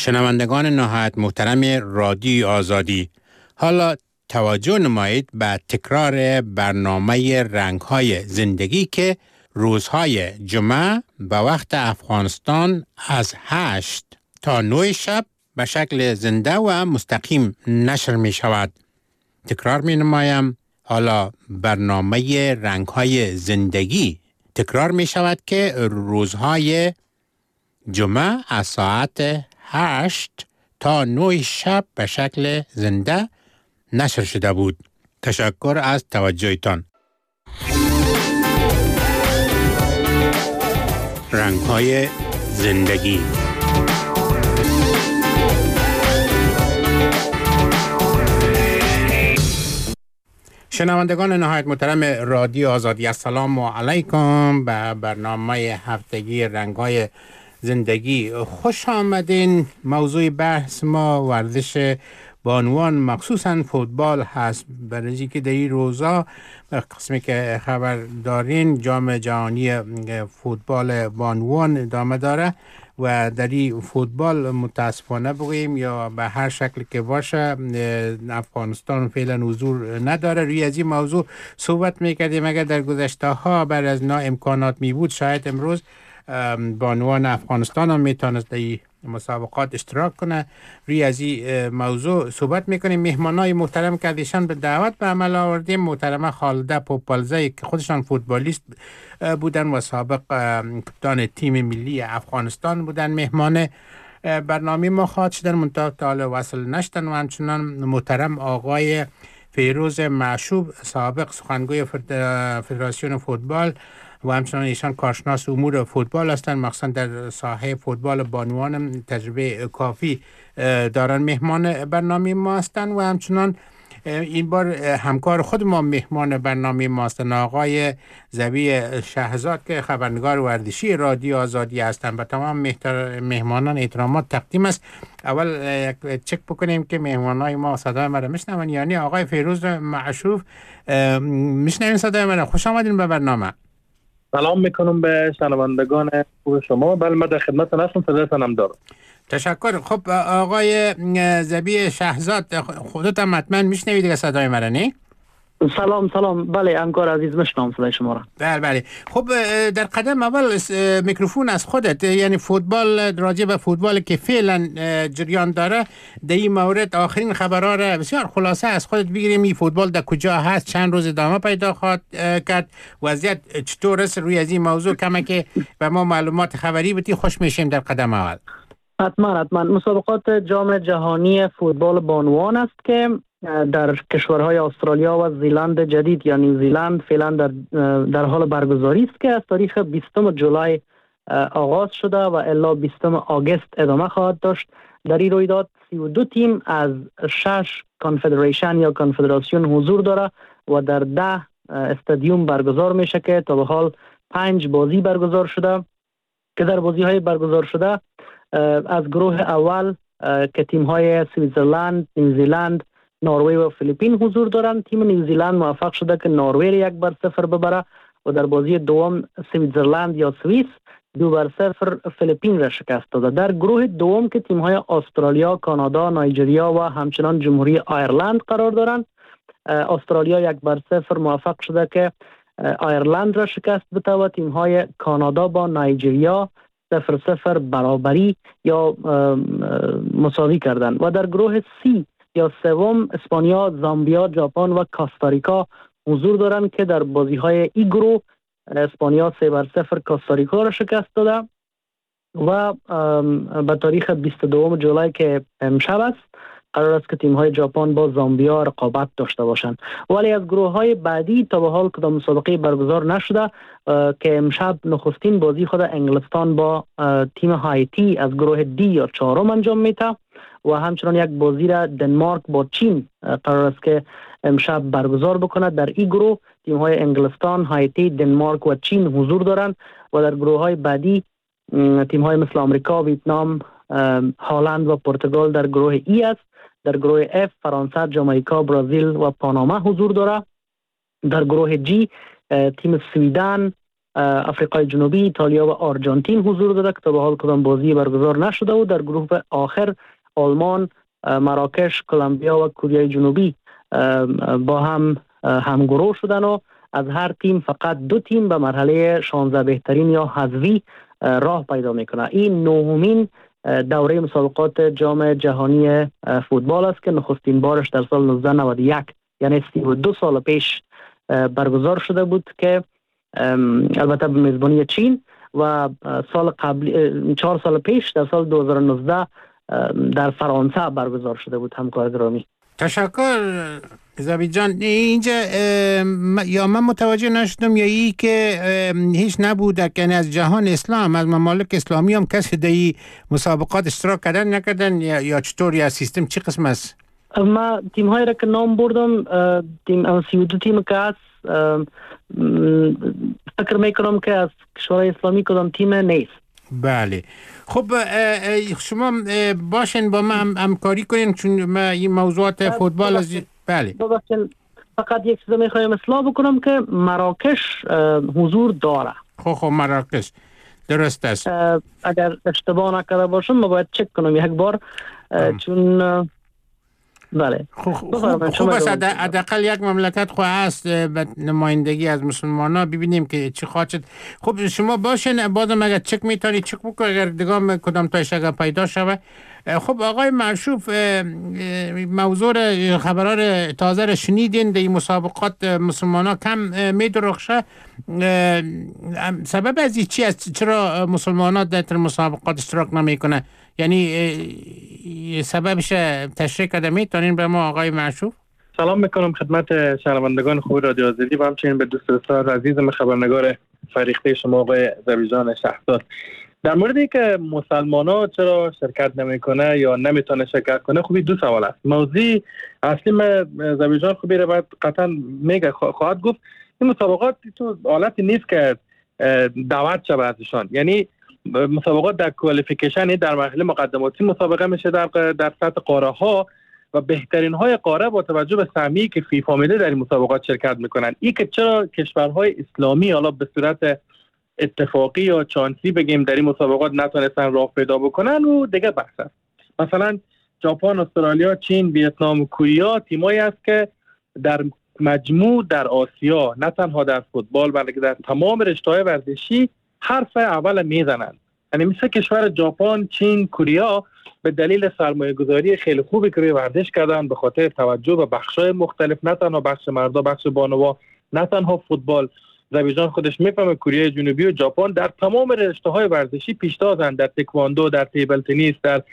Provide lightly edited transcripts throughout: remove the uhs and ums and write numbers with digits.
شنوندگان نهایت محترم رادیو آزادی، حالا توجه نمایید به تکرار برنامه رنگ‌های زندگی که روزهای جمعه به وقت افغانستان از 8 تا 9 شب به شکل زنده و مستقیم نشر می شود. تکرار می نمایم، حالا برنامه رنگ‌های زندگی تکرار می شود که روزهای جمعه از ساعت 8 تا 9 شب به شکل زنده نشر شده بود. تشکر از توجهتان. رنگ‌های زندگی. شنوندگان نهایت محترم رادیو آزادی، السلام علیکم به برنامه هفتگی رنگ‌های زندگی. خوش آمدین. موضوع بحث ما ورزش بانوان مخصوصاً فوتبال هست، برای که در این روزا قسمی که خبر دارین جام جهانی فوتبال بانوان ادامه داره و در این فوتبال متاسفانه بگوییم یا به هر شکل که باشه افغانستان فعلا حضور نداره. روی از این موضوع صحبت میکردیم. اگر در گذشته ها بر از نا امکانات می بود شاید امروز بانوان افغانستان هم میتونست در مسابقات اشتراک کنه. روی از این موضوع صحبت میکنیم. مهمانای محترم که دیشان به دعوت به عمل آوردیم، محترمه خالده پوپالزی که خودشان فوتبالیست بودن و سابق کپتان تیم ملی افغانستان بودن مهمان برنامه ما خواهد شدن، منتها تا حالا وصل نشدن. و همچنان محترم آقای فیروز معشوب سابق سخنگوی فدراسیون فوتبال و همچنان ایشان کارشناس امور فوتبال هستند، مخصوصا در ساحه فوتبال بانوان تجربه کافی دارن. مهمان برنامه ما هستند و همچنان این بار همکار خود ما مهمان برنامه ما هستند آقای ذبی شهزاد که خبرنگار ورزشی رادیو آزادی هستند. به تمام مهمانان احترامات تقدیم است. اول چک بکنیم که مهمانای ما صدای ما را میشنون. یعنی آقای فیروز معشوف میشنوین صدای ما را؟ خوش آمدین به برنامه. سلام میکنم به شنوندگان خوب شما. بله من در خدمتتون هستم، صدایتان هم دارم. تشکر. خب آقای ذبی شهزاد خودت هم حتما میشنوید دیگه صدای مرا، نه؟ سلام. بله همکار عزیز میشنوم صدای شما را. بله. خب در قدم اول میکروفون از خودت، یعنی فوتبال، راجع به فوتبال که فعلا جریان داره در این مورد آخرین خبرها را بسیار خلاصه از خودت بگیریم. این فوتبال در کجا هست، چند روز ادامه پیدا خواهد کرد، وضعیت چطور است؟ روی از این موضوع کمی که به ما معلومات خبری بدی خوش میشیم در قدم اول. حتما. مسابقات جام جهانی فوتبال بانوان است که در کشورهای استرالیا و زیلند جدید یا نیوزیلند فعلا در حال برگزاری است که از تاریخ 20 جولای آغاز شده و الی 20 آگوست ادامه خواهد داشت. در این رویداد 32 تیم از 6 کانفدریشن یا کنفدراسیون حضور داره و در 10 استادیوم برگزار میشه که تا به حال 5 بازی برگزار شده که در بازی های برگزار شده از گروه اول که تیم های سوئیسرلند، نیوزیلند، نروژ و فیلیپین حضور دارند. تیم نیوزیلند موفق شده که نروژ 1-0 ببره و در بازی دوم سوئیسرلند یا سوئیس 2-0 فیلیپین را شکست داده. در گروه دوم که تیم های استرالیا، کانادا، نایجریا و همچنان جمهوری آیرلند قرار دارند، استرالیا 1-0 موفق شده که آیرلند را شکست بده و تیم های کانادا با نایجریا 0-0 برابری یا مساوی کردند. و در گروه سی یا سوم اسپانیا، زامبیا، ژاپن و کاستاریکا حضور دارند که در بازی های ای گروه اسپانیا 3-0 کاستاریکا را شکست داده و به تاریخ 22 جولای که امشب است قرار است که تیم های ژاپن با زامبیا رقابت داشته باشند. ولی از گروه های بعدی تا به حال کدام مسابقه برگزار نشده که امشب نخستین بازی خود انگلستان با تیم هایتی از گروه دی یا چهارم انجام میده و همچنان یک بازی را دنمارک با چین قرار است که امشب برگزار بکند. در این گروه تیم های انگلستان، هایتی، دنمارک و چین حضور دارند و در گروه های بعدی تیم های مثل آمریکا، ویتنام، هلند و پرتغال در گروه ای است. در گروه اف فرانسه، جامائیکا، برزیل و پاناما حضور دارد. در گروه جی تیم سویدن، آفریقای جنوبی، ایتالیا و آرژانتین حضور داده که تا به حال کدام بازی برگزار نشده و در گروه آخر آلمان، مراکش، کلمبیا و کره جنوبی با هم همگروه شدن و از هر تیم فقط 2 تیم به مرحله 16 بهترین یا حذفی راه پیدا میکنه. این نهمین دوره مسابقات جام جهانی فوتبال است که نخستین بارش در سال 1991 یعنی 32 سال پیش برگزار شده بود که البته به میزبانی چین و سال قبل 4 سال پیش در سال 2019 در فرانسه برگزار شده بود. همکار گرامی تشکر زبی جان. اینجا یا من متوجه نشدم یا ای که هیچ نبوده که از جهان اسلام از ممالک اسلامی هم کسی در این مسابقات اشتراک کردن نکردن یا چطور یا سیستم چی قسم است؟ ما تیم هایی را که نام بردم تیم 32 تیم که هست فکر میکنم که از کشورهای اسلامی کدام تیم نیست. بله خب شما باشین با من همکاری کنین چون ما این موضوعات فوتبال از بله فقط یک چیز میخوایم اصلاح بکنم که مراکش حضور داره. خب مراکش درست است. اگر اشتباه نکرده باشم ما باید چک کنم یک بار چون بله خوب است حداقل یک مملکت خو هست به نمایندگی از مسلمان‌ها ببینیم که چی خواهد. خب شما باشین بازم اگر چک میتونی چک بکن اگر دیگه کدام تایش اگر پیدا شود. خب آقای معشوف موضوع خبرار تازه را شنیدین در مسابقات مسلمان‌ها کم میدرخشه. سبب از چی است چرا مسلمان‌ها در مسابقات اشتراک نمیکنه؟ یعنی سببش تشریح کرده میتونین به ما آقای معشوف؟ سلام میکنم خدمت شنوندگان خوب رادیو آزادی و همچنین به دوست بسیار عزیزم خبرنگار فریخته شما آقای زبیجان شهرزاد. در مورد اینکه مسلمان‌ها چرا شرکت نمیکنه یا نمیتونه شرکت کنه خوبی 2 سوال است. موضوع اصلی من زبیجان خوبی رو بعد قطعا میگه خواهد گفت این مسابقات تو حالتی نیست که دعوت شود ازشان، یعنی مسابقات در کوالیفیکیشن در مرحله مقدماتی مسابقه میشه در سطح قاره ها و بهترین های قاره با توجه به سهمی که فیفا میده در این مسابقات شرکت میکنن. این که چرا کشورهای اسلامی حالا به صورت اتفاقی یا چانسی بگیم در این مسابقات نتونستن راه پیدا بکنن و دیگه بحث است. مثلا ژاپن، استرالیا، چین، ویتنام و کره تیمایی است که در مجموع در آسیا نه تنها در فوتبال بلکه در تمام رشته‌های ورزشی حرف اول میزنند. یعنی مثل کشور ژاپن، چین، کره به دلیل سرمایه‌گذاری خیلی خوبی که روی ورزش کردن به خاطر توجه به بخش‌های مختلف، نه تنها بخش مردا، بخش بانوا، نه تنها فوتبال. زبیجان خودش میفهمه کره جنوبی و ژاپن در تمام رشته‌های ورزشی پیشتازند، در تکواندو، در تیبل تنیس،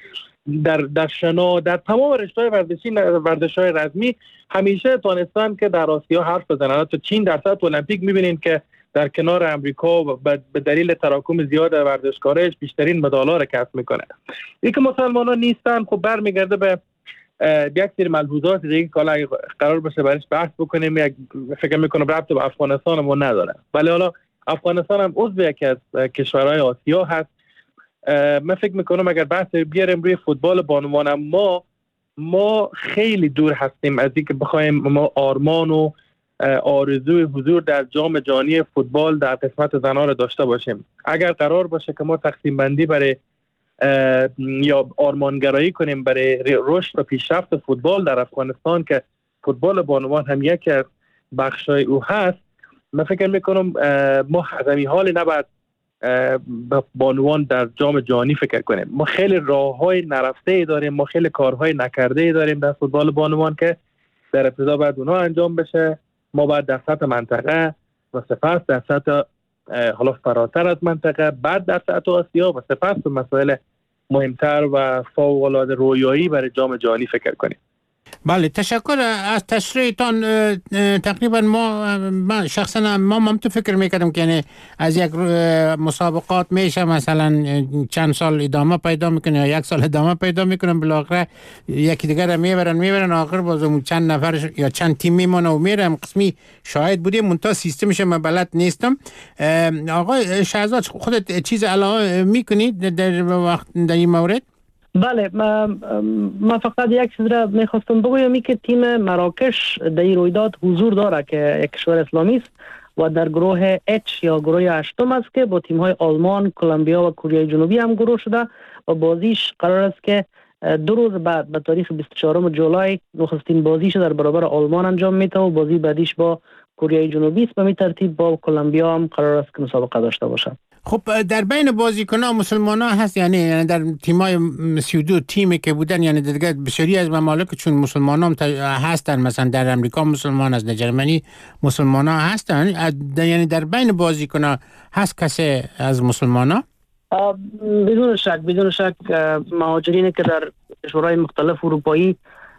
در شنا، در تمام رشته‌های ورزشی، ورزش‌های رزمی همیشه تونستن که در آسیا حرف بزنن. تو چین در سطح المپیک می‌بینید که در کنار امریکا به دلیل تراکم زیاد ورزشکارش بیشترین مدال‌ها را کسب میکنه. این که مسلمانان نیستن خب برمیگرده به یک سری ملحوظات دیگه که حالا قرار باشه برایش بحث بکنیم. فکر میکنم ربط به افغانستان ما نداره، ولی حالا افغانستان هم عضو یکی از کشورهای آسیا هست. من فکر میکنم اگر بحث بیاریم روی فوتبال بانوان ما خیلی دور هستیم از اینکه بخوایم ما آرمان و آرزوی حضور در جام جهانی فوتبال در قسمت زنان را داشته باشیم. اگر قرار باشه که ما تقسیم بندی برای یا آرمانگرایی کنیم برای رشد و پیشرفت فوتبال در افغانستان که فوتبال بانوان هم یکی از بخشای او هست، من فکر میکنم ما از این حال نباید به بانوان در جام جهانی فکر کنیم. ما خیلی راههای نرفته داریم، ما خیلی کارهای نکرده داریم در فوتبال بانوان که در ابتدا باید اونها انجام بشه. ما باید در سطح منطقه و سپس در سطح حالا فراتر از منطقه، بعد در سطح آسیا و سپس به مسائل مهمتر و فوق‌العاده رویایی برای جام جهانی فکر کنیم. بله تشکر از تشریحتان. تقریبا ما شخصا ما تو فکر میکردم که یعنی از یک مسابقات میشه مثلا چند سال ادامه پیدا میکنه یا 1 سال ادامه پیدا میکنن، بالاخره یکی دیگر رو میبرن آخر بازم چند نفر یا چند تیم میمونه و میرم قسمی شاهد بودیم منتها سیستمش من بلد نیستم. آقای شهزاد خودت چیز علاوه میکنید در این مورد؟ بله من فقط یک چیز را میخواستم بگویم که تیم مراکش در این رویداد حضور داره که یک کشور اسلامی است و در گروه H یا گروه هشتم است که با تیم‌های آلمان، کلمبیا و کره جنوبی هم گروه شده و بازیش قرار است که 2 روز بعد به تاریخ 24 جولای نخستین بازیش در برابر آلمان انجام میده و بازی بعدیش با کره جنوبی است. به این ترتیب با کلمبیا هم قرار است که مسابقه داشته باشد. خب در بین بازیکنان مسلمان ها هست، یعنی در تیمای 32 تیمی که بودن، یعنی دیگه بسیاری از ممالک چون مسلمان هم هستن، مثلا در امریکا مسلمان هست، در جرمنی مسلمان ها هستن، یعنی در بین بازیکنان هست کسی از مسلمان ها؟ بدون شک مهاجرینی که در کشورهای مختلف اروپایی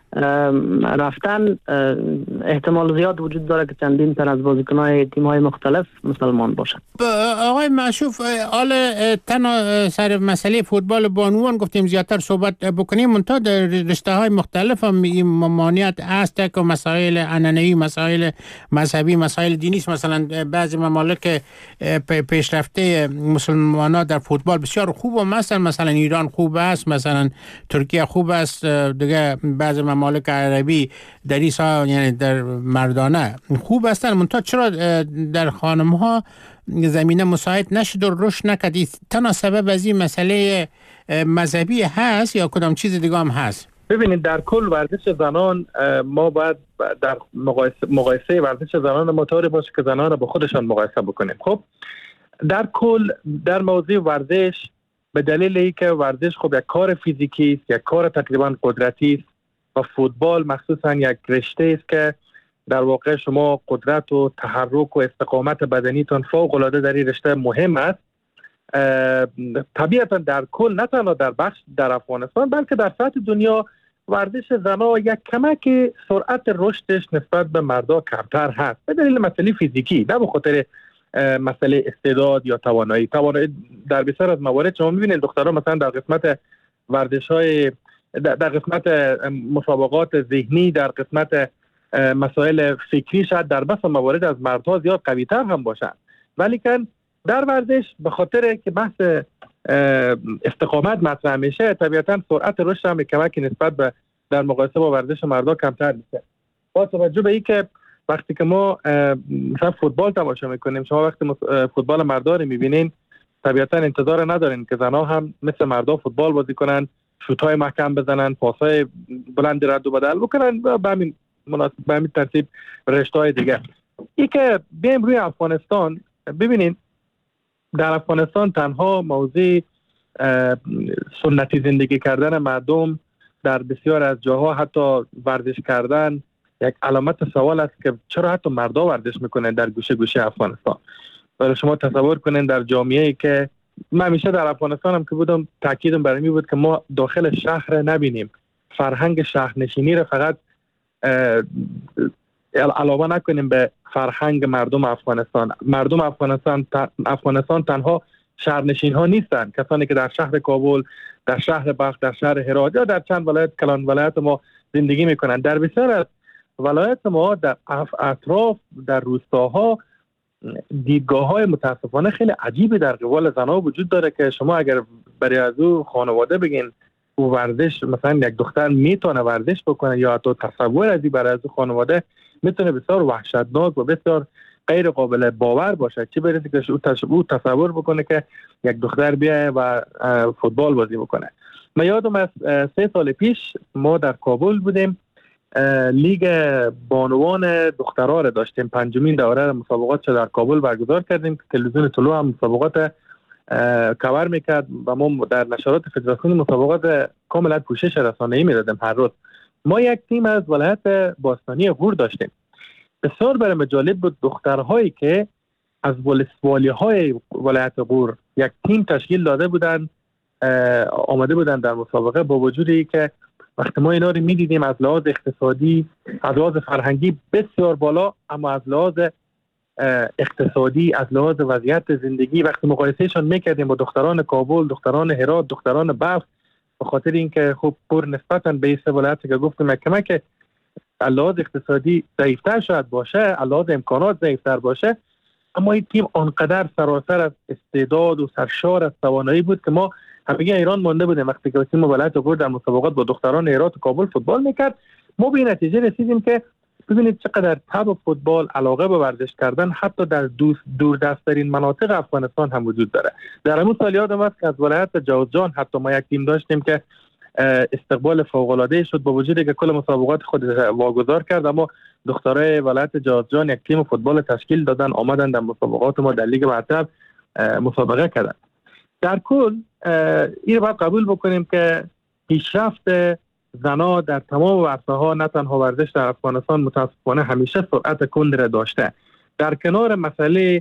رفتن احتمال زیاد وجود داره که چندین تن از بازیکن‌های تیم‌های مختلف مسلمان باشند. آقای معشوف، حالا تنها سر مسئله فوتبال بانوان گفتیم زیادتر صحبت بکنیم، منتها در رشته‌های مختلف هم این ممانعت هست که مسائل عنعنه‌ای، مسائل مذهبی، مسائل دینی است. مثلا بعضی ممالک پیشرفته مسلمان‌ها در فوتبال بسیار خوب هستند، مثلا ایران خوب است، مثلا ترکیه خوب است، دیگه بعضی ممالک عربی در این سال یعنی در مردانه خوب هستن، منتها چرا در خانم‌ها زمینه مساعد نشد و رشد نکردی؟ تنها سبب از این مسئله مذهبی هست یا کدام چیز دیگه هم هست؟ ببینید در کل ورزش زنان ما باید در مقایسه ورزش زنان ما طوری باشه که زنان رو با خودشان مقایسه بکنیم. خب در کل در موضوع ورزش به دلیل اینکه ورزش خب یک کار فیزیکی است، یک کار تقریبا قدرتی است و فوتبال مخصوصا یک رشته است که در واقع شما قدرت و تحرک و استقامت بدنیتون فوق العاده در این رشته مهم است. طبیعتا در کل نه تنها در بخش در افغانستان بلکه در سطح دنیا ورزش زنان یک کمک سرعت رشدش نسبت به مردا کمتر هست به دلیل مسئله فیزیکی، نه به خاطر مسئله استعداد یا توانایی. در بسیار از موارد شما می‌بینید دخترها مثلا در قسمت ورزش‌های در قسمت مسابقات ذهنی، در قسمت مسائل فکری شاید در بس موارد از مردها زیاد قوی‌تر هم باشند، ولی که در ورزش به خاطر که بحث استقامت مطرح میشه طبیعتا سرعت رشد هم کمکی نسبت به در مقایسه با ورزش مردها کمتر میشه. با توجه به اینکه وقتی که ما مثلا فوتبال تماشا میکنیم، شما وقتی فوتبال مردها رو میبینین طبیعتا انتظار ندارین که زنها هم مثل مردها فوتبال بازی کنن، شوت‌های محکم بزنن، پاس‌های بلند رد و بدل بکنن و به همین ترتیب رشته‌های دیگه. این که بیایم روی افغانستان ببینید، در افغانستان تنها موضوع سنتی زندگی کردن مردم در بسیار از جاها حتی ورزش کردن یک علامت سوال است که چرا حتی مردا ورزش میکنن در گوشه گوشه افغانستان. برای شما تصور کنین در جامعه‌ای که من همیشه در افغانستان هم که بودم تاکیدم برای می بود که ما داخل شهر نبینیم، فرهنگ شهرنشینی را فقط علاوه نکنیم به فرهنگ مردم افغانستان. مردم افغانستان تنها شهرنشین ها نیستند، کسانی که در شهر کابل، در شهر بلخ، در شهر هرات یا در چند ولایت کلان ولایت ما زندگی میکنند. در بسیار از ولایت ما در اطراف در روستاها دیدگاه‌های متاسفانه خیلی عجیبی در قبال زنها وجود داره که شما اگر برای از او خانواده بگین او ورزش مثلا یک دختر میتونه ورزش بکنه یا حتی تصور از این برای از او خانواده میتونه بسیار وحشتناک و بسیار غیر قابل باور باشه، چه برسه که او تصور بکنه که یک دختر بیایه و فوتبال بازی بکنه. من یادم از 3 سال پیش ما در کابل بودیم، لیگ بانوان دخترها را داشتیم، 5مین دوره مسابقات در کابل برگزار کردیم. تلویزیون طلوع هم مسابقات کاور میکرد و ما در نشرات فدراسیون مسابقات کاملا پوشش رسانه‌ای میدادیم هر روز. ما یک تیم از ولایت باستانی غور داشتیم. بسیار برام جالب بود دخترهایی که از ولسوالی‌های ولایت غور یک تیم تشکیل داده بودن، آمده بودن در مسابقه، با وجودی که وقتی ما اینا رو می‌دیدیم از لحاظ اقتصادی، از لحاظ فرهنگی بسیار بالا، اما از لحاظ اقتصادی، از لحاظ وضعیت زندگی وقتی مقایسهشون میکردیم با دختران کابل، دختران هرات، دختران بلخ، به خاطر اینکه خب پر نسبتاً به این ولایتی که گفتم کمک از لحاظ اقتصادی ضعیفتر شاید باشه، از لحاظ امکانات ضعیفتر باشه، اما این تیم آنقدر سراسر از استعداد و سرشار از توانایی بود که ما همگی ایران مانده بودیم. وقتی که تیم ولایت غور در مسابقات با دختران هرات و کابل فوتبال میکرد، ما به نتیجه رسیدیم که ببینید چقدر تب فوتبال، علاقه به ورزش کردن حتی در دور دستترین مناطق افغانستان هم وجود داره. در همون سال یادم است که از ولایت جوزجان حتی ما یک تیم داشتیم که استقبال فوق‌العاده شد، با وجودی که کل مسابقات خود واگذار کرد، اما دخترای ولایت جوزجان یک تیم فوتبال تشکیل دادن، آمدن در مسابقات ما در لیگ برتر مسابقه کردن. در کل این باید قبول بکنیم که پیشرفت زنا در تمام ورزش‌ها، نه تنها ورزش در افغانستان، متاسفانه همیشه سرعت کند را داشته. در کنار مسئله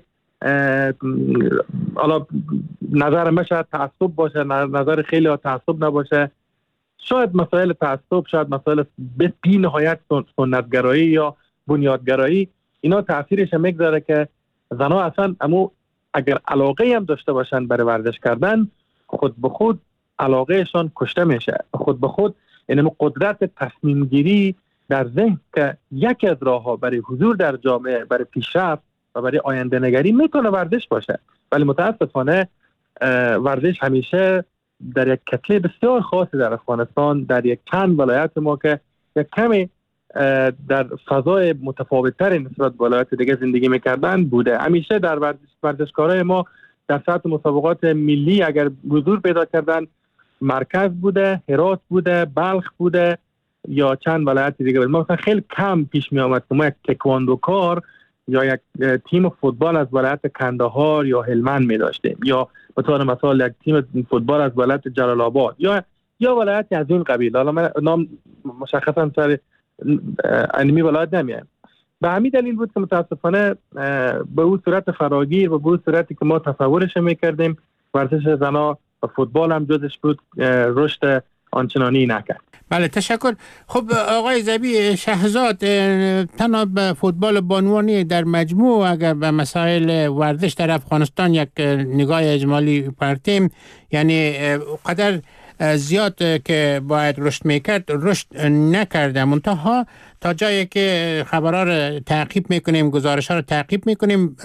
حالا نظر من شاید تعصب باشه، نظر خیلی ها تعصب نباشه، شاید مسائل تعصب، شاید مسائل بی نهایت سنتگرایی یا بنیادگرایی، اینا تاثیرش میگذاره که زنا اصلا اگر علاقه هم داشته باشن برای ورزش کردن، خود به خود علاقهشان کشته میشه. خود به خود این قدرت تصمیم گیری در ذهن که یکی از راه‌ها برای حضور در جامعه، برای پیشرفت و برای آینده نگری میتونه ورزش باشه، ولی متاسفانه ورزش همیشه در یک کتله بسیار خاصی در افغانستان، در یک چند ولایت ما که یک کمی در فضای متفاوت‌تر نسبت به ولایت دیگه زندگی میکردن بوده. همیشه در ورزشکارای ما در سطح مسابقات ملی اگر حضور پیدا کردن، مرکز بوده، هرات بوده، بلخ بوده یا چند ولایت دیگه بود. مثلا خیلی کم پیش می آمد که ما یک تکواندوکار یا یک تیم فوتبال از ولایت کندهار یا هلمند می داشتیم، یا به طور مثال یک تیم فوتبال از ولایت جلال آباد یا ولایتی از این قبیل. حالا من نام مشخصا سر انمی ولایت نمیایم. به همین دلیل بود که متاسفانه به اون صورت فراگیر و به اون صورتی که ما تصورش میکردیم ورزش زنا و فوتبال هم جزش بود، رشد آنچنانی نکرد. بله، تشکر. خب آقای ذبیح شهزاد، تنها به فوتبال بانوانی در مجموع اگر به مسائل ورزش در افغانستان یک نگاه اجمالی پرتیم، یعنی قدر زیاد که باید رشد میکرد رشد نکرده، منتها تا جایی که خبرها رو تعقیب میکنیم، گزارش‌ها رو تعقیب میکنیم،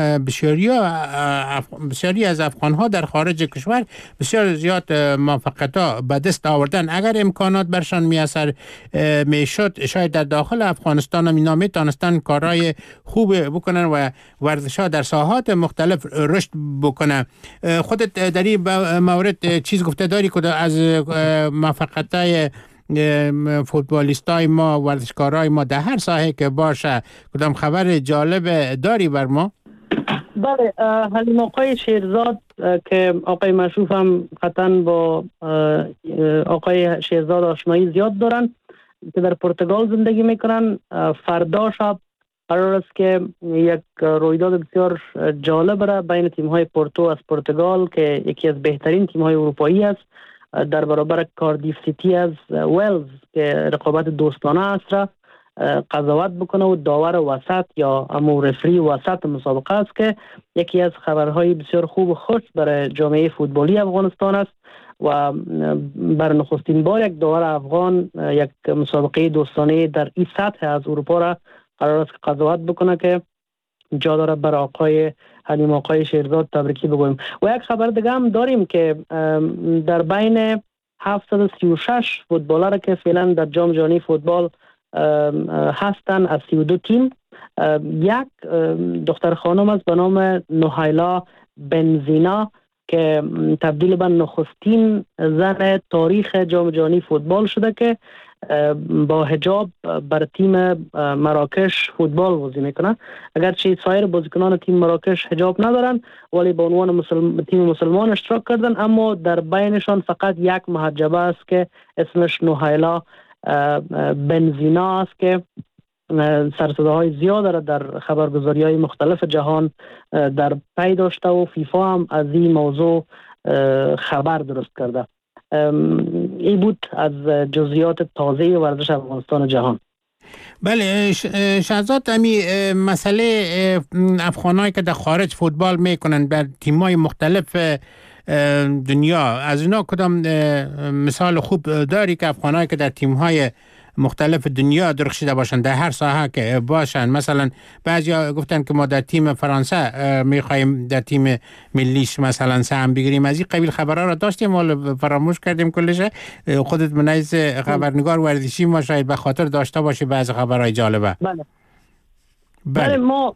بسیاری از افغان‌ها در خارج کشور بسیار زیاد موفقیت‌ها به دست آوردن. اگر امکانات برشان میسر میشد، شاید در داخل افغانستان هم اینا میتونستن کارهای خوب بکنن و ورزش‌ها در ساحات مختلف رشد بکنه. خودت در این مورد چیز گفته داری که از موفقیت‌های فوتبالیستای ما، ورزشکارای ما در هر ساحه که باشه، کدام خبر جالب داری بر ما؟ بله، حلیم آقای شیرزاد که آقای مشروف هم قطعا با آقای شیرزاد آشنایی زیاد دارن که در پرتغال زندگی میکنن. فردا شب قرار است که یک رویداد بسیار جالب را بین تیم‌های پورتو از پرتغال که یکی از بهترین تیم‌های اروپایی است در برابر کاردیف سیتی از ویلز که رقابت دوستانه است را قضاوت بکنه و داور وسط یا امو رفری وسط مسابقه است که یکی از خبرهای بسیار خوب و خوش برای جامعه فوتبالی افغانستان است و بر نخستین بار یک داور افغان یک مسابقه دوستانه در این سطح از اروپا را قرار است که قضاوت بکنه که جا داره بر آقای حلیم آقای شیرزاد تبریکی بگویم. و یک خبر دیگه هم داریم که در بین 736 فوتبالر که فعلا در جام جهانی فوتبال هستن از 32 تیم، یک دختر خانم است به نام نوهیلا بنزینا که تبدیل به نخستین زن تاریخ جام جهانی فوتبال شده که با حجاب بر تیم مراکش فوتبال بازی میکنن. اگرچه سایر بازیکنان تیم مراکش حجاب ندارن ولی به عنوان تیم مسلمان اشتراک کردن، اما در بینشان فقط یک محجبه است که اسمش نوهیلا بنزینا است که سرصداهای زیاد را در خبرگزاری‌های مختلف جهان در پی داشته و فیفا هم از این موضوع خبر درست کرده. این بود از جزئیات تازه ورزش افغانستان جهان. بله شهزاد، امی مسئله افغانایی که در خارج فوتبال میکنن بر تیم‌های مختلف دنیا، از اینا کدام مثال خوب داری که افغانایی که در تیم‌های مختلف دنیا درخشیده باشن در هر ساحه که باشن؟ مثلا بعضیا گفتن که ما در تیم فرانسه میخوایم در تیم ملیش مثلا سهم بگیریم. از این قبیل خبرها را داشتیم ولی فراموش کردیم کلش. خودت منیز خبرنگار ورزشی ما شاید به خاطر داشته باشی بعض خبرهای جالبه. بله بله ما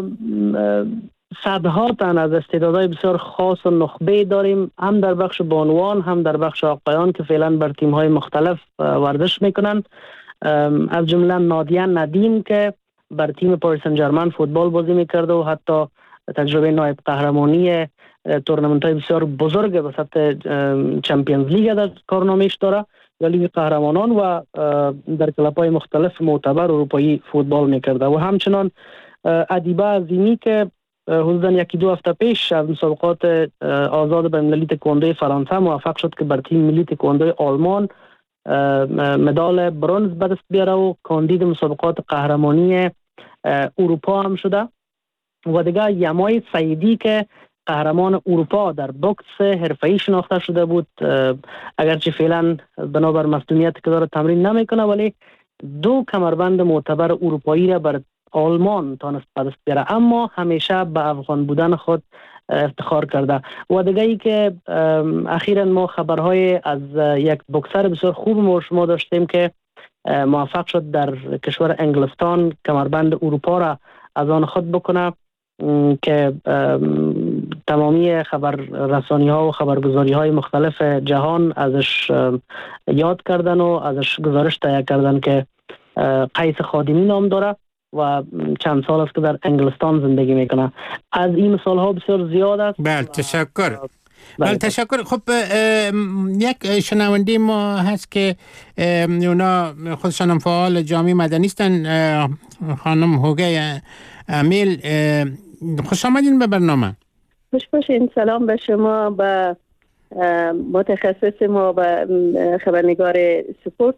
صدها تن از استعدادهای بسیار خاص و نخبه داریم، هم در بخش بانوان هم در بخش آقایان که فعلا بر تیم‌های مختلف ورزش میکنن، از جمله نادیه ندیم که بر تیم پاریس سن ژرمن فوتبال بازی میکرده و حتی تجربه نایب قهرمانی تورنمنت‌های بسیار بزرگ به سطح چمپیونز لیگ در کارنامه‌اش داره یا لیگ قهرمانان و در کلاب‌های مختلف معتبر اروپایی فوتبال میکرده. و همچنان ادیبه عظیمی که حدوداً یکی دو هفته پیش از مسابقات آزاد بین‌المللی تکواندو فرانسه موفق شد که بر تیم ملی تکواندو آلمان مدال برنز به دست بیاره و کاندید مسابقات قهرمانی اروپا هم شده. و دیگه یمای سعیدی که قهرمان اروپا در بوکس حرفه‌ای شناخته شده بود، اگرچه فعلا بنابر مصدومیتی که داره تمرین نمیکنه، ولی 2 کمربند معتبر اروپایی را بر آلمان تانست به دست بیاره، اما همیشه به افغان بودن خود افتخار کرده. و دیگه ای که اخیراً ما خبرهای از یک بوکسر بسیار خوب ما شما داشتیم که موفق شد در کشور انگلستان کمربند اروپا را از آن خود بکنه، که تمامی خبر رسانی ها و خبرگزاری های مختلف جهان ازش یاد کردن و ازش گزارش تهیه کردن که قیس خادمی نام داره و چند سال است که در انگلستان زندگی میکنه. از این مثال ها بسیار زیاد است. بله تشکر. بله تشکر. خب یک شنونده ما هست که اونا خودشان فعال جامعه مدنی هستن، خانم هوگه امیل، خوش آمدین به برنامه. خوش باشین. سلام به شما، به متخصص ما، به خبرنگار سپورت.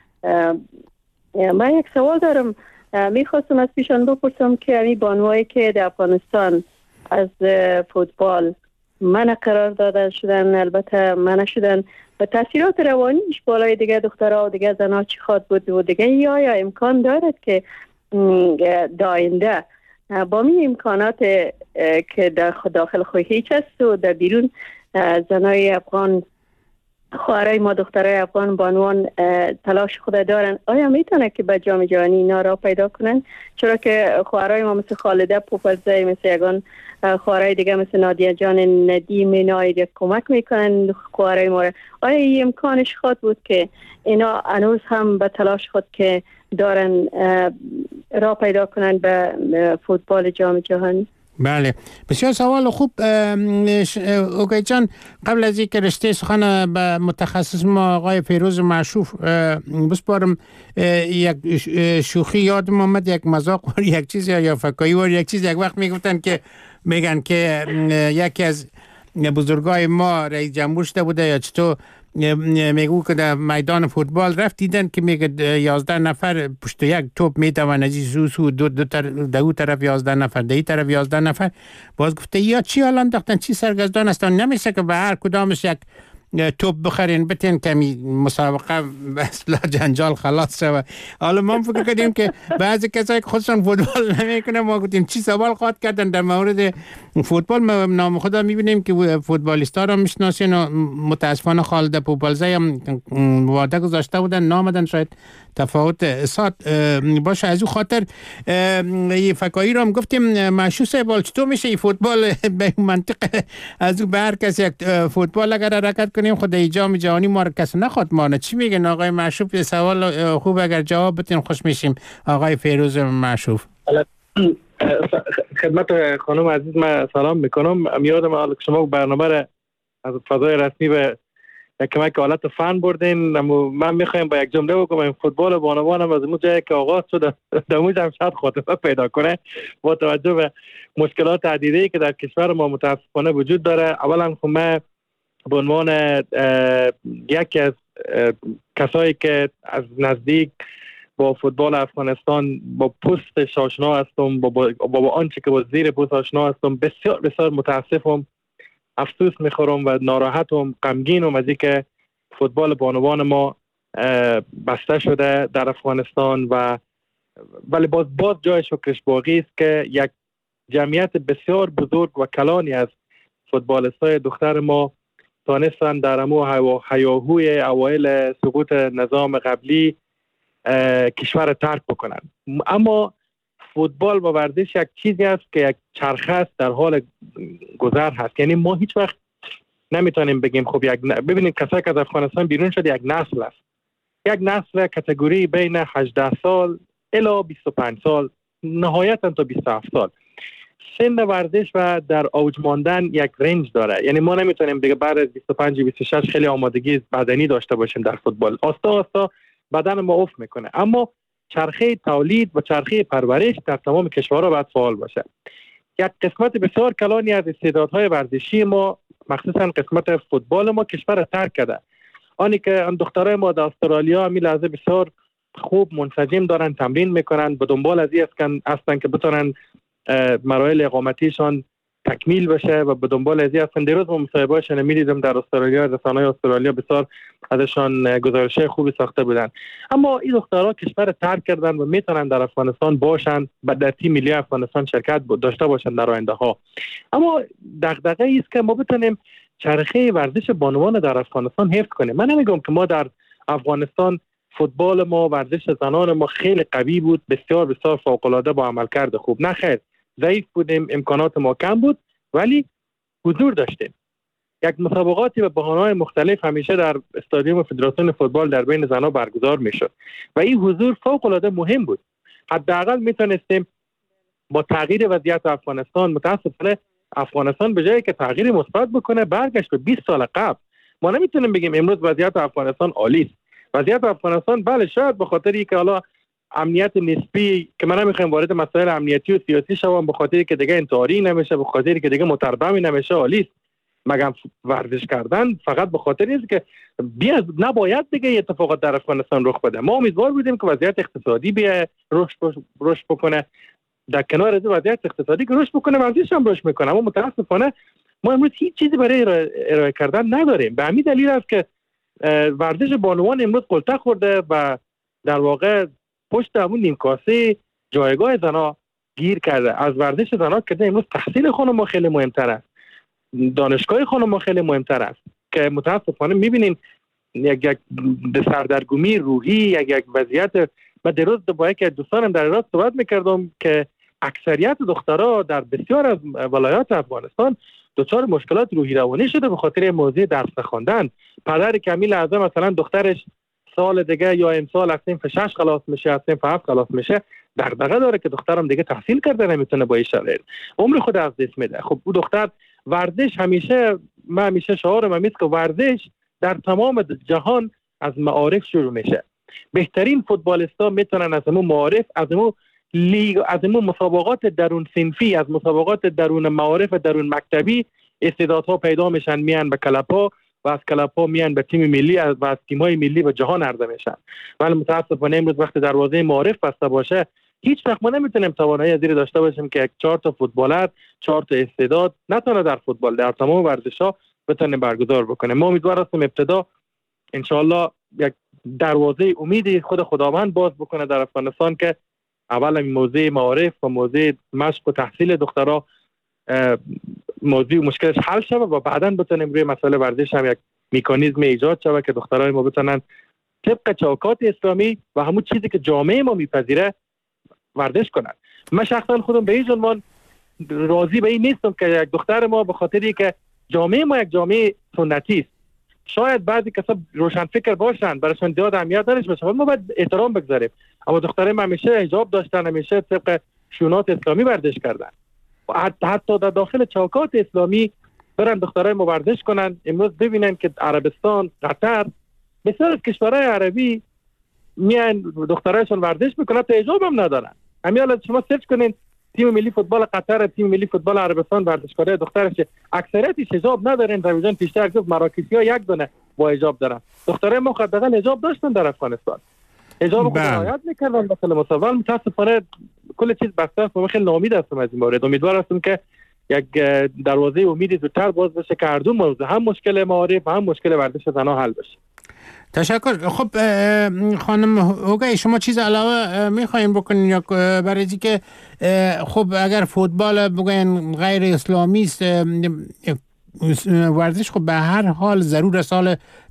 من یک سوال دارم، میخواستم از پیشان بپرسم که امی بانوایی که در افغانستان از فوتبال منع قرار داده شدن، البته منع شدن، و تاثیرات روانیش بالای دیگه دخترها و دیگه زنها چی خواد بود و دیگه یا امکان دارد که داینده با می امکانات که داخل خود هیچ است و در بیرون زنای افغان، خواهرای ما دخترای افغان بانوان تلاش خود دارن، آیا میتونه که به جام جهانی اینا را پیدا کنن؟ چرا که خواهرای ما مثل خالده پوپلزی، مثل یگان خواهرای دیگه مثل نادیه جان ندیم اینا کمک میکنن خواهرای ما. آیا این امکانش خود بود که اینا هنوز هم به تلاش خود که دارن را پیدا کنن به فوتبال جام جهانی؟ بله بسیار سوال خوب. اوگای جان، قبل از اینکه رشته سخن به متخصص ما آقای فیروز معشوف بسپارم، یک شوخی یادم آمد، یک مذاق و یک چیز یا فکایی و یک چیز یک وقت میگفتن که میگن که یکی از بزرگای ما رئیس جمهور شده بوده یا چطور، میگو که در میدان فوتبال رفت دیدن که میگه 11 نفر پشت یک توپ میتوان از سو دو طرف 11 نفر در این طرف 11 نفر، باز گفته یا چی حالا انداختن، چی سرگردان هستن، نمیشه که به هر کدامش یک توپ بخرین بتین کمی مسابقه به اصطلاح جنجال خلاص شود. حالا ما فکر کردیم که بعضی کسایی که خودشون فوتبال نمیکنن، ما گفتیم چی سوال خواهد کردن در مورد فوتبال. نام خدا میبینیم که فوتبالیستا رو میشناسین و متاسفانه خالده پوپلزی هم وعده گذاشته بودن نامدن، شاید تفاوت اصاد باشه. از او خاطر فکایی رو هم گفتیم معشوق صاحب چطور میشه این فوتبال به منطق از او به هر کس یک فوتبال اگر حرکت کنیم خود جام جهانی ما رو کس نخواد مانه. چی میگن آقای معشوف؟ سوال خوب اگر جواب بتین خوش میشیم. آقای فیروز معشوف. خدمت خانم عزیز من سلام میکنم. یادم شما برنامه را از فضای رسمی به کمک حالت فن بردین. من میخوایم با یک جمله بگم، این فوتبال بانوان از اون جایی که آغاز شد در اونجا هم شاید خاتمه پیدا کنه با توجه به مشکلات عدیده‌ای که در کشور ما متاسفانه وجود داره. اولا من به عنوان یکی از کسایی که از نزدیک با فوتبال افغانستان با پستش آشنا هستم، با آنچه که با زیر پست آشنا هستم، بسیار بسیار متاسفم، افسوس میخورم و ناراحتم، غمگینم از اینکه فوتبال بانوان ما بسته شده در افغانستان. ولی باز جای شکرش باقی است که یک جمعیت بسیار بزرگ و کلانی از فوتبالیستای دختر ما تانستن در امو هیاهوی اوایل سقوط نظام قبلی کشور ترک بکنن. اما فوتبال و ورزش یک چیزی است که یک چرخه است در حال گذر هست. یعنی ما هیچ وقت نمیتونیم بگیم خب ببینید کسایی که از افغانستان بیرون شد یک نسل است، یک نسل کاتگوری بین 18 سال الی 25 سال، نهایتا تا 27 سال. سن ورزش و در اوج ماندن یک رنج داره. یعنی ما نمیتونیم دیگه بعد از 25 26 خیلی آمادگی بدنی داشته باشیم در فوتبال. آستا آستا بدن ما افت میکنه. اما چرخه تولید و چرخه پرورش در تمام کشورها باید فعال باشه. یک قسمت بسیار کلانی از استعدادهای ورزشی ما، مخصوصا قسمت فوتبال ما، کشور را ترک کرده. آنی که آن دخترای ما در استرالیا می لحظه بسیار خوب منسجم دارن تمرین میکنن، به دنبال از این هستن که بتونن مراحل اقامتیشان تکمیل بشه و به دنبال از این هستن. دیروز ما مصاحبه‌هاشون می‌دیدم در استرالیا، رسانه‌های استرالیا بسیار ازشان گزارش‌های خوبی ساخته بودن. اما این دخترها کشور ترک کردن و میتونن در افغانستان باشن، در تیم ملی افغانستان شرکت داشته باشن در آینده ها. اما دغدغه است که ما بتونیم چرخه ورزش بانوان در افغانستان حفظ کنیم. من نمیگم که ما در افغانستان فوتبال ما، ورزش زنان ما خیلی قوی بود، بسیار بسیار فوق‌العاده با عملکرد خوب. نه خیر، ضعیف بودیم، امکانات ما کم بود، ولی حضور داشتیم. یک مسابقاتی به بهانه‌های مختلف همیشه در استادیوم فدراسیون فوتبال در بین زنان برگزار میشد و این حضور فوق‌العاده مهم بود. حداقل میتونستیم با تغییر وضعیت افغانستان، متاسفانه افغانستان به جایی که تغییر مثبت بکنه برگشت به 20 سال قبل. ما نمیتونیم بگیم امروز وضعیت افغانستان عالی است. وضعیت افغانستان بله شاید به خاطر اینکه حالا امنیت نسبی، که من نمیخوام وارد مسائل امنیتی و سیاسی شوم، به خاطر که دیگه انتحاری نمیشه، به خاطر که دیگه متربمی نمیشه، عالی است. مگم ورزش کردن فقط به خاطر اینه که نباید دیگه اتفاقات در افغانستان رخ بده. ما امیدوار بودیم که وضعیت اقتصادی بیا رشد بکنه، در کنار از وضعیت اقتصادی که رشد بکنه ورزش هم رشد میکنه. اما متاسفانه ما امروز هیچ چیزی برای ارائه کردن نداریم. به همین دلیل است که ورزش بانوان امروز قلته خورده و در واقع پشت همون نیمکاسه جایگاه زنا گیر کرده. از ورزش زنا که امروز تحصیل خانم‌ها خیلی مهمتر است، دانشگاه خانم‌ها خیلی مهمتر است، که متاسفانه می‌بینین یک سردرگمی روحی، یک وضعیت. من دیروز با یک دوستانم در راست صحبت می‌کردم که اکثریت دخترها در بسیار از ولایات افغانستان دچار مشکلات روحی روانی شده به خاطر موضوع درس نخواندن. پدر کمیل اعظم مثلا دخترش سال دیگه یا امسال از صنف 6 خلاص میشه، از صنف 7 خلاص میشه، دغدغه داره که دخترم دیگه تحصیل کرده نمیتونه با این شرایط عمر خود از دست میده. خب او دختر ورزش همیشه شعارم همیست که ورزش در تمام جهان از معارف شروع میشه. بهترین فوتبالیستا میتونن از همون معارف، از همون لیگ، از همون مسابقات درون صنفی، از مسابقات درون معارف درون مکتبی استعدادها پیدا میشن، میان به کلپ‌ها و از کلپ‌ها میان به تیم ملی و از تیم‌های ملی به جهان عرضه میشن. ولی متاسفانه امروز وقتی دروازه معارف بسته باشه، هیچ وقت ما نمیتونیم توانایی ازی داشته باشیم که یک 4 تا فوتبالر، 4 تا استعداد نتونه در فوتبال، در تمام ورزش‌ها بتونه برگزار بکنه. ما امیدوار هستیم ابتدا ان شاءالله یک دروازه امیدی خود خداوند باز بکنه در افغانستان که اول این موضوع معارف و موضوع مشق و تحصیل دخترها موضوع مشکلش حل شود و بعداً بتونیم روی مسئله ورزش هم یک مکانیزم ایجاد شود که دخترای ما بتونن طبق چوکات اسلامی و همون چیزی که جامعه ما میپذیره ورزش کنن. من شخصا خودم به این عنوان راضی به این نیستم که یک دختر ما به خاطری که جامعه ما یک جامعه سنتی است، شاید بعضی کسا روشن فکر باشن براشون زیاد اهمیت نداشته باشه، ما باید احترام بگذاریم. اما دخترای ما همیشه حجاب داشتن، همیشه طبق شونات اسلامی ورزش کردن و حتی در داخل چوکات اسلامی برن دخترای ما ورزش کنن. امروز ببینن که عربستان، قطر، بسیار از کشورهای عربی میان دخترایشون ورزش میکنن تا حجاب هم ندارن. همین حالا شما سرچ کنین تیم ملی فوتبال قطر، تیم ملی فوتبال عربستان، ورزشکارای دخترش اکثریتش حجاب ندارن. رویجان پیشتر گفت مراکشی‌ها یک دونه با حجاب دارن. دخترای ما حداقل حجاب داشتن در افغانستان، حجاب خود رعایت میکردن. مثلا مصابان متاسفانه کل چیز بسته است. من خیلی ناامید هستم از این مورد. امیدوار هستم که یک دروازه امیدی زودتر باز بشه که هر دو موضوع، هم مشکل معارف و هم مشکل ورزش زنان حل بشه. تشکر. خب خانم هوگی، شما چیز علاوه میخواین بکنین یا برای اینکه خب اگر فوتبال بگوین غیر اسلامی است، ورزش خب به هر حال ضرور سال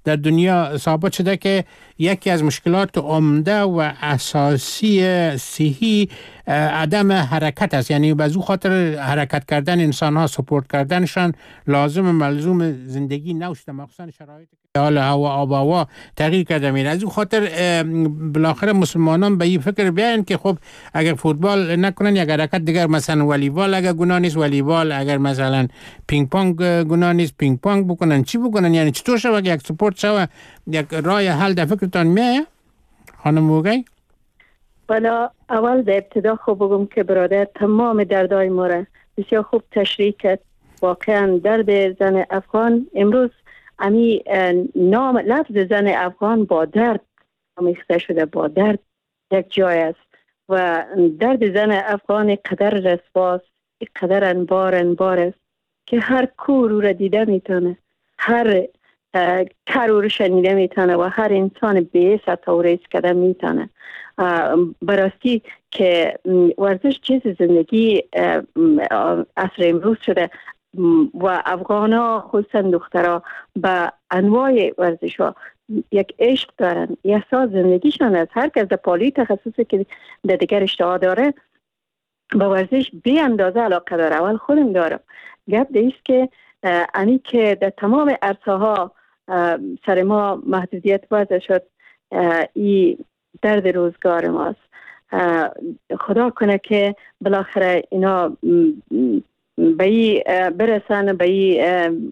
در دنیا ثابت شده که یکی از مشکلات عمده و اساسی صحی عدم حرکت است. یعنی به او خاطر حرکت کردن انسان ها، سپورت کردنشان لازم ملزوم زندگی نوشته، مخصوصا شرایطی که حال هوا آب و هوا تغییر کرده میره. از او خاطر بالاخره مسلمانان به این فکر بیاین که خب اگر فوتبال نکنن یک حرکت دیگر، مثلا والیبال اگر گناه نیست والیبال، اگر مثلا پینگ پونگ گناه نیست پینگ پونگ بکنن، چی بکنن؟ یعنی چطور شود یک سپورت شود یک راه حل در فکرتان میایه خانم موگی؟ بلا اول در ابتدا خوب بگم که برادر تمام دردهای ما را بسیار خوب تشریح کرد. واقعا درد زن افغان امروز امی نام لفظ زن افغان با درد آمیخته شده، با درد یک جای است و درد زن افغان قدر رسواست، قدر انبار است که هر کور او را دیده میتونه، هر کر او را شنیده میتونه و هر انسان بی‌حس او را حس کرده میتونه. براستی که ورزش چیز زندگی عصر امروز شده و افغان ها خصوصا دخترها به انواع ورزش ها یک عشق دارن، احساس زندگیشان است. هر کس در پالی تخصصی که در دیگر اشتها داره به ورزش بی اندازه علاقه داره. اول خودم دارم. گپ دیست که انی که در تمام عرصه ها سر ما محدودیت وضع شد، ای درد روزگار ماست. خدا کنه که بالاخره اینا به ای برسن، به ای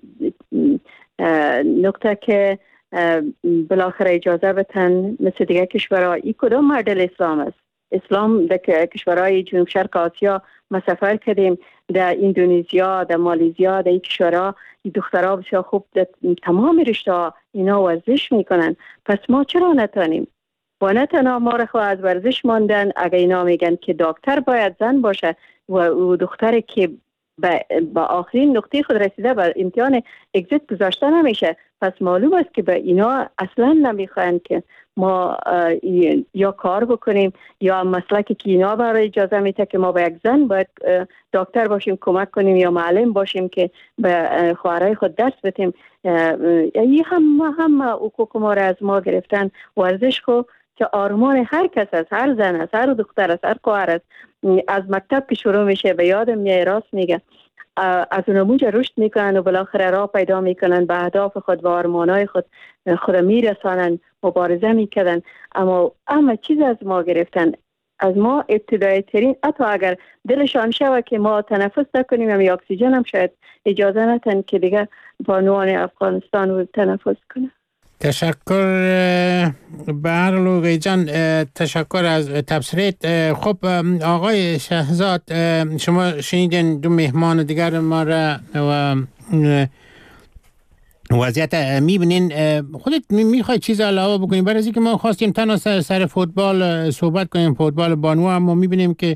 نقطه که بالاخره اجازه بتن مثل دیگه کشورها. ای کدام مدل اسلام است؟ اسلام در کشورهای جنوب شرق آسیا ما سفر کردیم، در اندونزیا، در مالزیا، در این کشورها دخترها بسیار خوب در تمام رشته ها اینا ورزش میکنن. پس ما چرا نتانیم؟ و نه تنها ما را خود از ورزش ماندن. اگر اینا میگن که دکتر باید زن باشه و دختری که با آخرین نقطه خود رسیده به امتحان اگزیت گذاشته نمیشه، پس معلوم است که به اینا اصلا نمیخواین که ما یا کار بکنیم یا مسلکی که اینا برای اجازه میده که ما به یک زن باید دکتر باشیم کمک کنیم یا معلم باشیم که به خواهرای خود درس بدیم. این هم حقوق ما را از ما گرفتن. ورزش خو که آرمان هر کس است، هر زن است، هر دختر است، هر خواهر است. از مکتب که شروع میشه به یادم میاد، راست میگه، از اونموجه رشد میکنن و بالاخره راه پیدا میکنن به اهداف خود و آرمانهای خود میرسانن، مبارزه میکنن. اما چیز از ما گرفتن، از ما ابتدایی ترین، حتی اگر دلشان شود که ما تنفس نکنیم یا اکسیژن هم شاید اجازه نتن که دیگه بانوان افغانستان رو تنفس کنه. تشکر برلوغی جان، تشکر از تبصرت. خب آقای شهزاد، شما شنیدین دو مهمان دیگر ما را و وضعیت میبینین. خودت میخوای چیز علاوه بکنیم؟ برای از اینکه ما خواستیم تنها سر فوتبال صحبت کنیم، فوتبال بانو، اما میبینیم که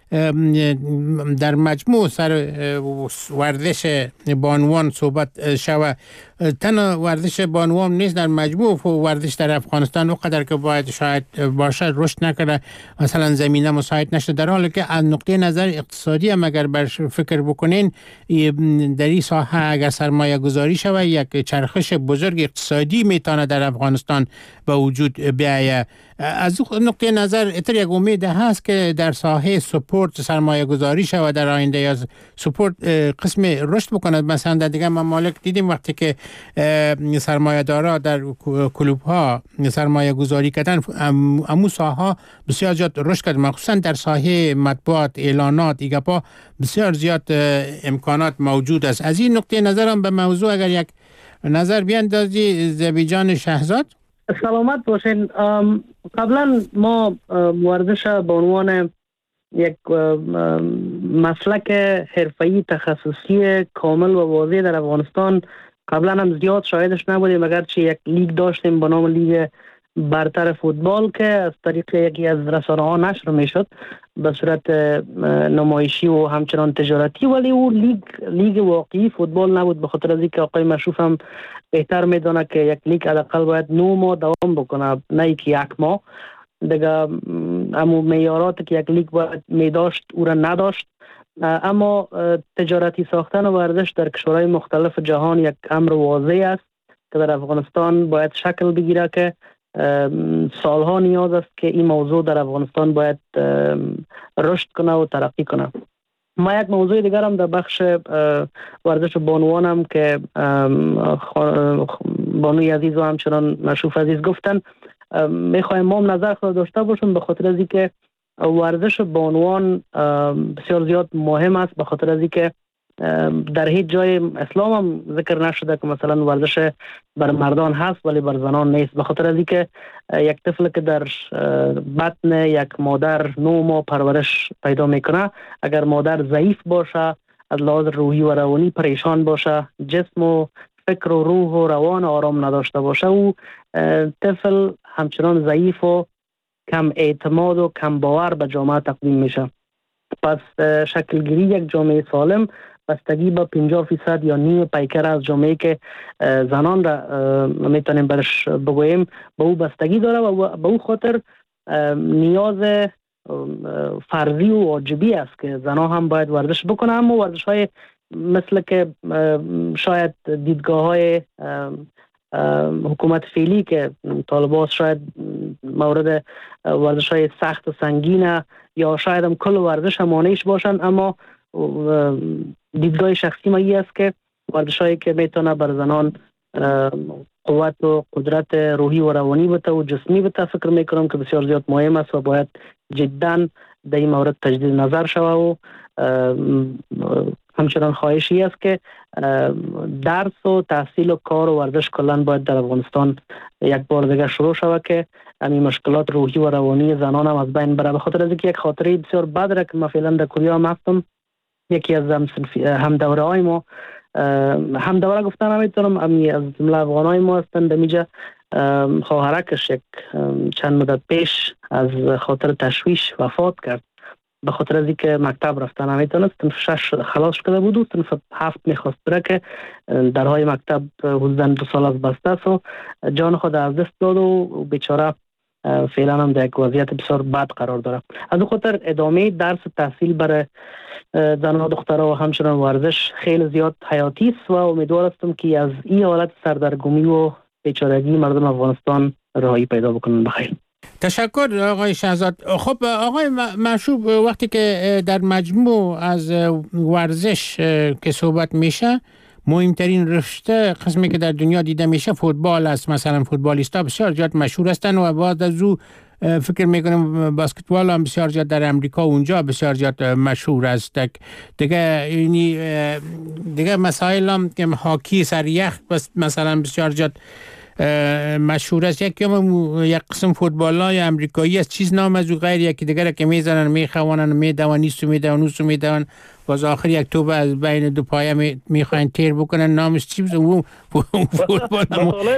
در مجموع سر ورزش بانوان صحبت شود. تنها ورزش بانوان نیست، در مجموع ورزش در افغانستان اونقدر که باید شاید باشه رشد نکرده، مثلا زمینه مساعد نشده، در حالی که از نقطه نظر اقتصادی هم اگر برش فکر بکنین در این ساحه اگر سرمایه گذاری شود یک چرخش بزرگ اقتصادی میتونه در افغانستان به وجود بیاید. از نقطه نظر اتر یک امید هست که در ساحه سپورت سرمایه گذاری شود در آینده، یا سپورت قسم رشد بکند. مثلا در دیگه ممالک دیدیم وقتی که سرمایه دارا در کلوب ها سرمایه گذاری کردن، امو ساحه بسیار زیاد رشد کرد، مخصوصا در ساحه مطبوعات، اعلانات، ایگپا بسیار زیاد امکانات موجود است. از این نقطه نظرم به موضوع اگر یک نظر بیاندازی زبیجان شهزاد. سلامت باشین. قبلا ما ورزش به عنوان یک مسلک حرفه‌ای تخصصی کامل و واضح در افغانستان قبلا هم زیاد شاهدش نبودیم، اگرچه یک لیگ داشتیم به نام لیگ برتر فوتبال که از طریق یکی از رسانه‌ها نشر میشد به صورت نمایشی و همچنان تجارتی، ولی او لیگ واقعی فوتبال نبود، به خاطر از اینکه آقای مشروف هم بهتر میدونه که یک لیگ حداقل باید 9 ماه دوام بکنه، نه که 1 ماه دیگه. امو معیارات که یک لیگ باید میداشت او را نداشت. اما تجارتی ساختن و ورزش در کشورهای مختلف جهان یک امر واضح است که در افغانستان باید شکل بگیره که سالها نیاز است که این موضوع در افغانستان باید رشد کنه و ترقی کنه. ما یک موضوع دیگر هم در بخش ورزش بانوانم که بانوی عزیز و همچنان مشروف عزیز گفتن، میخوایم ما هم نظر خود داشته باشیم، به خاطر از اینکه ورزش بانوان بسیار زیاد مهم است، به خاطر از اینکه در هیچ جای اسلام هم ذکر نشده که مثلا ورزش بر مردان هست ولی بر زنان نیست، به خاطر از اینکه یک طفل که در بطن یک مادر 9 ماه پرورش پیدا میکنه، اگر مادر ضعیف باشه، از لحاظ روحی و روانی پریشان باشه، جسم و فکر و روح و روان آرام نداشته باشه، او طفل همچنان ضعیف و کم اعتماد و کم باور به جامعه تقدیم میشه. پس شکلگیری یک جامعه سالم بستگی به 50% یا نیم پیکر از جامعه که زنان را میتونیم برش بگوییم به او بستگی داره و به او خاطر نیاز فرضی و واجبی است که زنان هم باید ورزش بکنه. اما ورزش های مثل که شاید دیدگاه های حکومت فعلی که طالبان شاید مورد ورزش های سخت و سنگینه یا شاید هم کل ورزش همانیش باشن، اما دیدگاه شخصی ما این است که ورزش هایی که میتونه بر زنان قوت و قدرت روحی و روانی بده و جسمی بده، فکر میکنم که بسیار زیاد مهم است و باید جدا در این مورد تجدید نظر شود و همچنان خواهشی است که درس و تحصیل و کار و ورزش کلان باید در افغانستان یک بار دیگه شروع شود که همین مشکلات روحی و روانی زنان هم از بین بره. به خاطر از اینکه یک خاطره بسیار بد را که ما فعلا در کوریا هم هستم، یکی از همدوره های ما، همدوره گفتن نمیتونم، از جمله افغان های ما هستند، دمیجا خواهرکش یک چند مدت پیش از خاطر تشویش وفات کرد، به خاطر از اینکه مکتب رفتن نمیتونست. صنف 6 خلاص شده بود و صنف 7 میخواست بره که درهای مکتب حدوداً 2 سال از بسته است و جان خود از دست داد و بیچاره فعلا هم در یک وضعیت بسیار بد قرار داره. از اون خاطر ادامه درس تحصیل برای زن و دخترها و همچنان ورزش خیلی زیاد حیاتی است و امیدوار هستم که از این حالت سردرگمی و بیچارگی مردم افغانستان رهایی پیدا بکنن. بخیر. تشکر آقای شهزاد. خب آقای مشروف، وقتی که در مجموع از ورزش که صحبت میشه، مهمترین رشته قسمی که در دنیا دیده میشه فوتبال است. مثلا فوتبالیستا بسیار زیاد مشهور هستند و بعد از او فکر میکنم بسکتبال هم بسیار زیاد در امریکا اونجا بسیار زیاد مشهور است. دیگه مسائل هم که هاکی سر یخ مثلا بسیار زیاد مشهور است. یک قسم فوتبال های امریکایی است، چیز نام از او غیر یکی دیگر که میزنن میخوانن میدون نیستو میدون نوستو میدون باز آخر یک توپ از بین دو پایه میخواین تیر بکنن، نامش چی بود اون فوتبال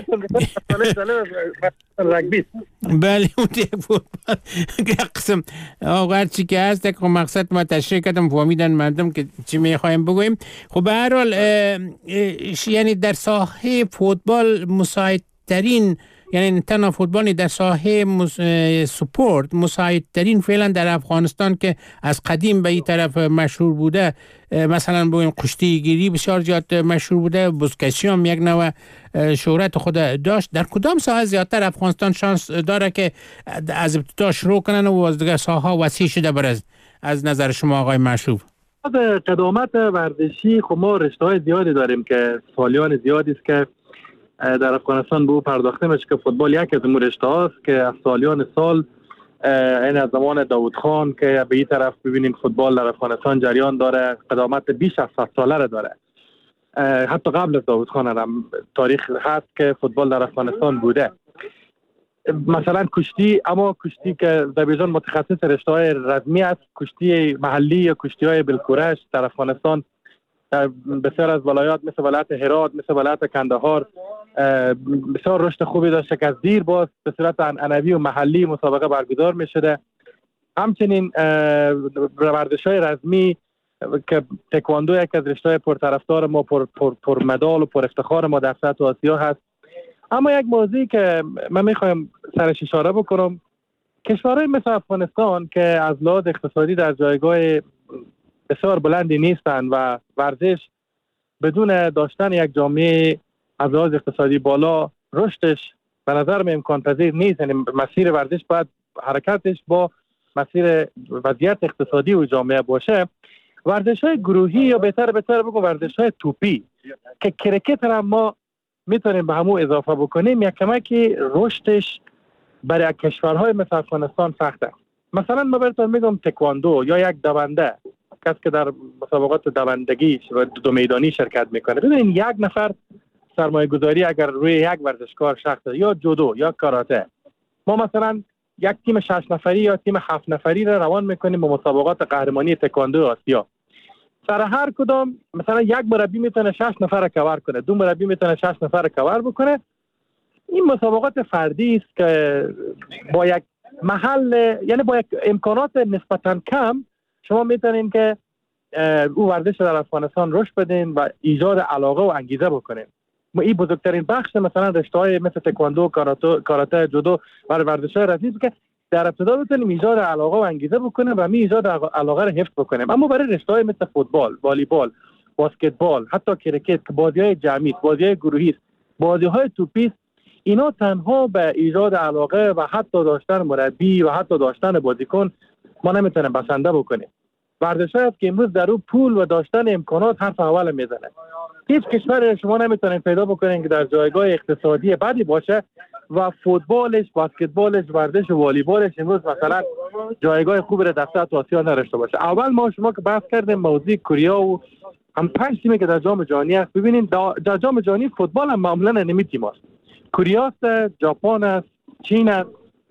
رگبی. بله اون فوتبال یک قسم هر چی که هست. یک مقصد ما تشریح کردم فهمیدن مردم که چی میخوایم بگویم. خب به هر حال یعنی در ساحه فوتبال مساعدترین، یعنی تنها فوتبالی در ساحه سپورت مساعدترین فعلا در افغانستان که از قدیم به این طرف مشهور بوده، مثلا بگویم کشتی گیری بسیار زیاد مشهور بوده، بزکشی هم یک نوع شهرت خود داشت. در کدام ساحه زیادتر افغانستان شانس داره که از ابتدا شروع کنن و از دیگه ساحه وسیع شده برز از نظر شما آقای مشروف؟ قدامت ورزشی خب ما رشته‌های زیادی داریم که سالیان زیادی است که در افغانستان به او پرداخته میشه که فوتبال یک از اون رشته هاست که از سالیان سال این از زمان داود خان که به این طرف ببینیم فوتبال در افغانستان جریان داره، قدامت بیش از 100 ساله را داره. حتی قبل از داود خان هم تاریخ هست که فوتبال در افغانستان بوده. مثلا کشتی، اما کشتی که در بیزان متخصص رشته های رزمی است، کشتی محلی یا کشتی های بالکورش در افغانستان در بسیار از ولایات مثل ولایت هرات، مثل ولایت کندهار بسیار رشد خوبی داشته که از دیر باز به صورت عنعنوی و محلی مسابقه برگزار می شده. همچنین ورزش‌های رزمی که تکواندو یک از رشته‌های پرطرفدار ما، پر مدال و پر افتخار ما در سطح آسیا هست. اما یک موضوعی که من میخوایم سرش اشاره بکنم، کشورهای مثل افغانستان که از لحاظ اقتصادی در جایگاه بسیار بلندی نیستند و ورزش بدون داشتن یک جامعه از لحاظ اقتصادی بالا، رشدش به نظر من امکان پذیر نیست. یعنی مسیر ورزش باید حرکتش با مسیر وضعیت اقتصادی و جامعه باشه. ورزش‌های گروهی یا بهتر بگم ورزش‌های توپی که کرکت را ما میتونیم به همون اضافه بکنیم، یک کمکی رشدش برای کشورهای مثل افغانستان سخته. مثلا ما براتون میگم تکواندو یا یک دونده، کسی که در مسابقات دوندگی و دو میدانی شرکت میکنه، ببینید یک نفر سرمایه گذاری اگر روی یک ورزشکار شخص یا جودو یا کاراته، ما مثلا یک تیم 6 نفری یا تیم 7 نفری را روان میکنیم به مسابقات قهرمانی تکواندو آسیا. سر هر کدام مثلا یک مربی میتونه 6 نفر را کاور کنه، دو مربی میتونه 6 نفر را کاور بکنه. این مسابقات فردی است که با یک محل، یعنی با یک امکانات نسبتاً کم شما میتونین که او ورزش در افغانستان رشد بدین و ایجاد علاقه و انگیزه بکنین. ما این بزرگترین بخش مثلا رشته‌های مثل تکواندو، کاراته، جودو و ورزش‌های رزمی که در ابتدا بتونیم ایجاد علاقه و انگیزه بکنیم و می ایجاد علاقه رو حفظ بکنیم. اما برای رشته‌های مثل فوتبال، والیبال، بسکتبال، حتی کرکت که بازی‌های جمعی، بازی‌های گروهی، بازی‌های توپی، اینا تنها به ایجاد علاقه و حتی داشتن مربی و حتی داشتن بازیکن ما نمیتونیم بسنده بکنیم. ورزش‌هایی است که امروز در اون پول و داشتن امکانات حرف اول میزنه. هیچ کشوری شما نمیتونین پیدا بکنین که در جایگاه اقتصادی بدی باشه و فوتبالش، بسکتبالش، ورزش و والیبالش امروز مثلا جایگاه خوبی را در سطح آسیا نداشته باشه. اول شما که بحث کردیم موضوع کره و هم 5 تیمی که در جام جهانی است. ببینید در جام جهانی فوتبال هم معمولا نمی تیماست. کره است، ژاپن است، چین است،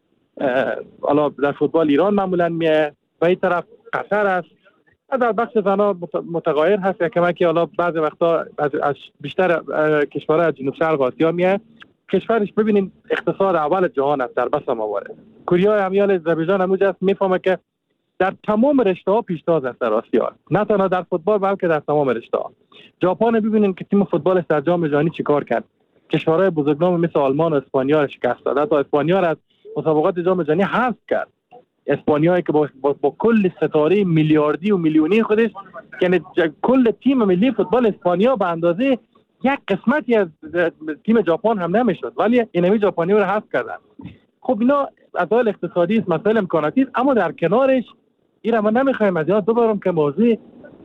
حالا در فوتبال ایران معمولا میه و این طرف قطر است. در بخش زنان متغایر هست یا کمکی حالا بعضی وقتا از بیشتر کشورهای از جنوب شرق آسیا میه. کشورش ببینید اقتصاد اول جهان است در بس موارد. کره همیال آذربایجان همونجاست است، میفهمه که در تمام رشته‌ها پیشتاز است در آسیا، نه تنها در فوتبال بلکه در تمام رشته‌ها. ژاپن ببینید که تیم فوتبالش در جام جهانی چیکار کرد. کشورهای بزرگنام مثل آلمان و اسپانیا را شکست داد. حتی اسپانیا را از مسابقات جام جهانی حذف کرد. اسپانیایی که با کل ستاره میلیاردی و میلیونی خودش، یعنی کل تیم ملی فوتبال اسپانیا به اندازه یک قسمتی از تیم ژاپن هم نمیشد، ولی اینمی ژاپنی‌ها رو حذف کردن. خب اینا مسائل اقتصادی است، مسائل امکاناتی است، اما در کنارش این ما نمیخوایم از یاد ببرم که موضوع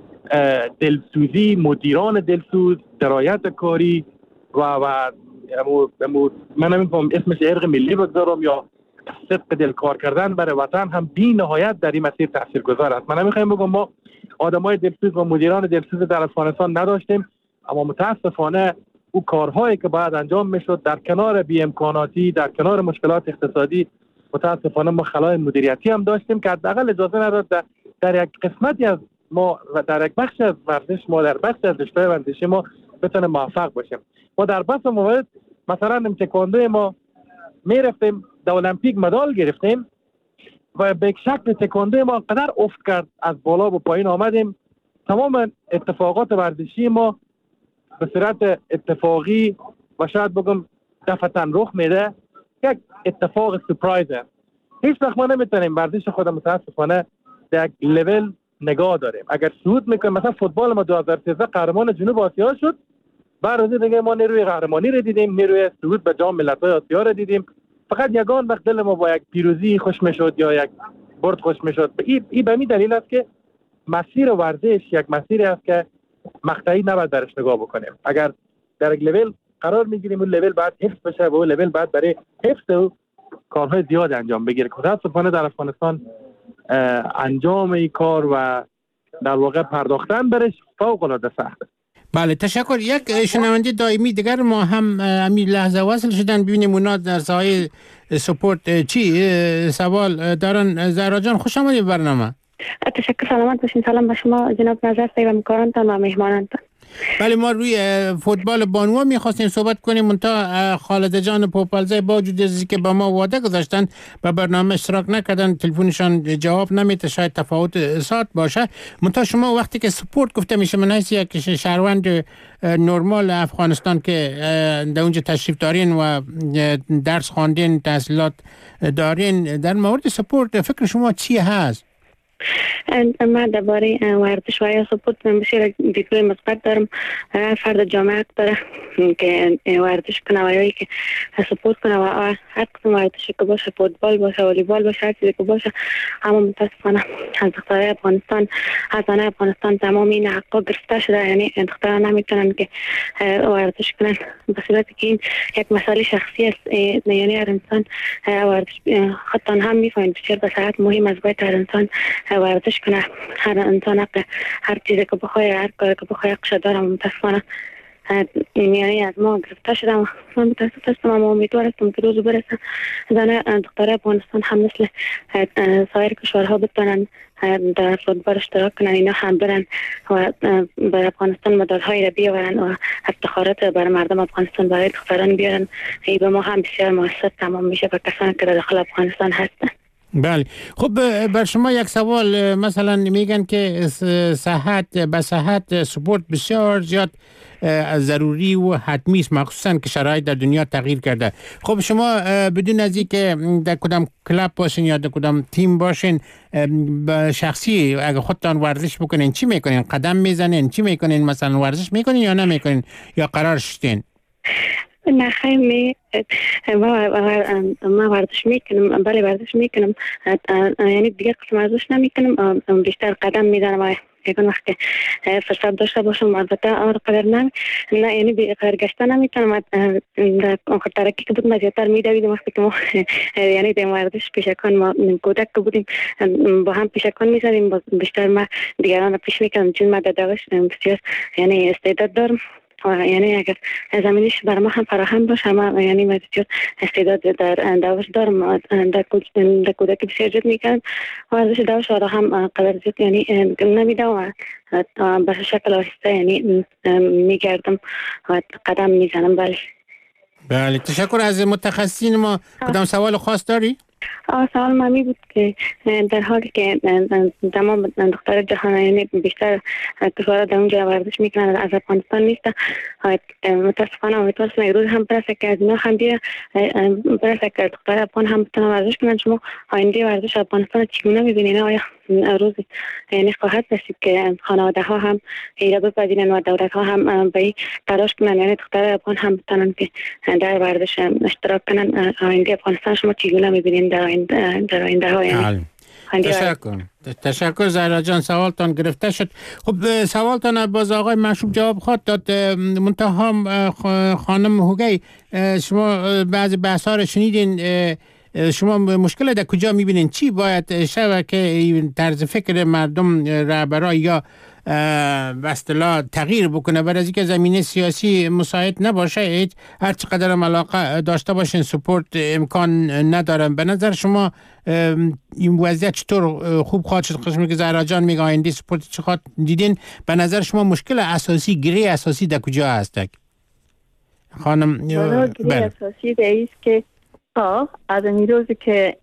دلسوزی، مدیران دلسوز، درایت کاری و من نمی‌فهمم اسمش ارق ملی بگذارم یا صدق دل کار کردن برای وطن هم بی نهایت در این مسیر تاثیرگذار است. من نمیخوایم بگم ما آدمای دلسوز و مدیران دلسوز در افغانستان نداشتیم، اما متاسفانه او کارهایی که باید انجام میشد در کنار بی امکاناتی، در کنار مشکلات اقتصادی، متاسفانه ما خلای مدیریتی هم داشتیم که حداقل اجازه نداد در یک قسمتی از ما و در یک بخش از ورزش ما، در بخش از رشته ورزشی ما بتونه موفق باشیم. ما در بس موارد مثلا تکواندو ما میرفتیم در المپیک مدال گرفتیم و به شکل تکواندو ما قدر افت کرد، از بالا به پایین آمدیم. تمام اتفاقات ورزشی ما به صورت اتفاقی و شاید بگم دفعتاً رخ میده. یک اتفاق سپرایزه. هیچ وقت ما نمیتونیم ورزش خود متاسفانه در یک لول نگاه داریم. اگر صعود میکنیم، مثلا فوتبال ما 2013 قهرمان جنوب آسیا شد، بعد از دیگه ما نیروی قهرمانی رو دیدیم، نیروی صعود به جام ملت‌های آسیا رو دیدیم. فقط یگان وقت دل ما با یک پیروزی خوش میشد یا یک برد خوش میشد. این به این دلیل است که مسیر ورزش یک مسیری است که مقطعی نباید درش نگاه بکنیم. اگر در یک لول قرار میگیریم، اون لول بعد حفظ بشه و اون لول بعد برای حفظ او کارهای زیاد انجام بگیره. متاسفانه در افغانستان انجام این کار و در واقع پرداختن برش فوق العاده سخته. بله، تشکر. یک شنونده دائمی دیگر ما هم همین لحظه وصل شدن، ببینیم اونا در ساحه سپورت چی سوال دارن. زهرا جان خوش آمدید برنامه. تشکر، سلامت باشین. سلام به شما جناب نظر صاحب و همکارانتان و مهمانانتان. بله، ما روی فوتبال بانوا میخواستیم صحبت کنیم، منتها خالده جان پوپلزی با وجود از که با ما وعده گذاشتن و برنامه اشتراک نکردن، تلفنشان جواب نمیده، شاید تفاوت ساعت باشه. منتها شما وقتی که سپورت گفته میشه، من حیث یک شهروند نرمال افغانستان که در اونجا تشریف دارین و درس خواندین، تحصیلات دارین، در مورد سپورت فکر شما چی هست؟ من درباره ورزش و یا سپورت بسیار دیدگاه مثبت دارم. فرد جامعه داره که ورزش کنه و یا که سپورت کنه و هر قسم ورزشی که باشه، فوتبال باشه، والیبال باشه، هر چیزی که باشه. اما متاسفانه از دخترای افغانستان، از زنای افغانستان تمام این حقا گرفته شده. یعنی دخترها نمیتونن که ورزش کنن به صورتی که این یک مسئله شخصی است. یعنی هر انسان ورزش حتی هم میفهمید بسیار به صحت مهم است. باید هر انسان ورزش کنه. هر انسان هر چیزی که بخواه، هر کاری که بخواه حقش داره. متاسفانه یعنی از ما گرفته شده. من متاسف هستم اما امیدوار هستم که روز برسه زن دختر افغانستان هم مثل سایر کشورها بتونن در فوتبال اشتراک کنن. اینا هم برن و بر افغانستان مدال‌هایی را بیاورن و افتخارات بر مردم افغانستان برای دختران بیارن. ای به ما هم بسیار موثر تمام میشه و کسانی که در داخل افغانستان هستن. بله. خب بر شما یک سوال، مثلا میگن که صحت سپورت بسیار زیاد ضروری و حتمی است، مخصوصا که شرایط در دنیا تغییر کرده. خب شما بدون از اینکه در کدام کلاب باشین یا در کدام تیم باشین، به شخصی اگه خودتان ورزش بکنین چی میکنین؟ قدم میزنین؟ چی میکنین؟ مثلا ورزش میکنین یا نمیکنین یا قرار شدین؟ نه خیلی ما ورزش میکنم. بله ورزش میکنم. یعنی دیگه قسم ورزش نمیکنم، بیشتر قدم میزنم. یکن وقت که فرصت داشته باشم البته آن قدر نه یعنی بغیر گشتن نمیتونم. در آخر ترکی که بودم زیادتر میدویدم وقتی که ما یعنی در ورزش پیشکان ما کودک که بودیم با هم پیشکان میزدیم. بیشتر ما دیگران را پیش میکنم چون ما در دوش بسیار یعنی استعداد دارم. یعنی اگر زمینش بر ما هم فراهم باشه، ما یعنی من استعداد در دوش دارم. در کودکی بسیار جد میکنم ورزش دوش را هم قدر جد یعنی نمیدم و به شکل آهسته یعنی میگردم و قدم میزنم. بله تشکر از متخصصین ما. کدام سوال خاص داری؟ سوال مامی بود که در حالی که تمام دختر جهان یعنی بیشتر کشورها در اونجا ورزش میکنن از افغانستان نیست، متاسفانه امیدوارم یک روز هم برسه که از اینا هم بیره برسه که دختر افغان هم بتونن ورزش کنن. شما آینده ورزش افغانستان چگونه میبینین؟ آیا روزی یعنی خواهد رسید که خانواده ها هم ایره بپذیرن و دولت ها هم به تلاش کنن یعنی دختر افغان هم بتونن که در ورزش اشتراک کنن؟ آینده افغانستان شما چگونه میبینین در آینده ها؟ یعنی تشکر زهرا جان، سوالتان گرفته شد. خب سوالتان باز آقای مشروب جواب خواهد داد. منتها خانم هوگی، شما بعضی بحث ها رو شنیدین، شما مشکل در کجا میبینین؟ چی باید شود که طرز فکر مردم رهبرای یا به اصطلاح تغییر بکنه برای اینکه زمینه سیاسی مساعد نباشه؟ هر چقدر هم علاقه داشته باشین سپورت امکان ندارن. به نظر شما این وضعیت چطور خوب خواهد شد؟ قسمی که زهرا جان میگه آینده سپورت چه خواهد دیدین؟ به نظر شما مشکل اساسی، گره اساسی در کجا هست خانم؟ گره اساسی در ایست که از این روزی که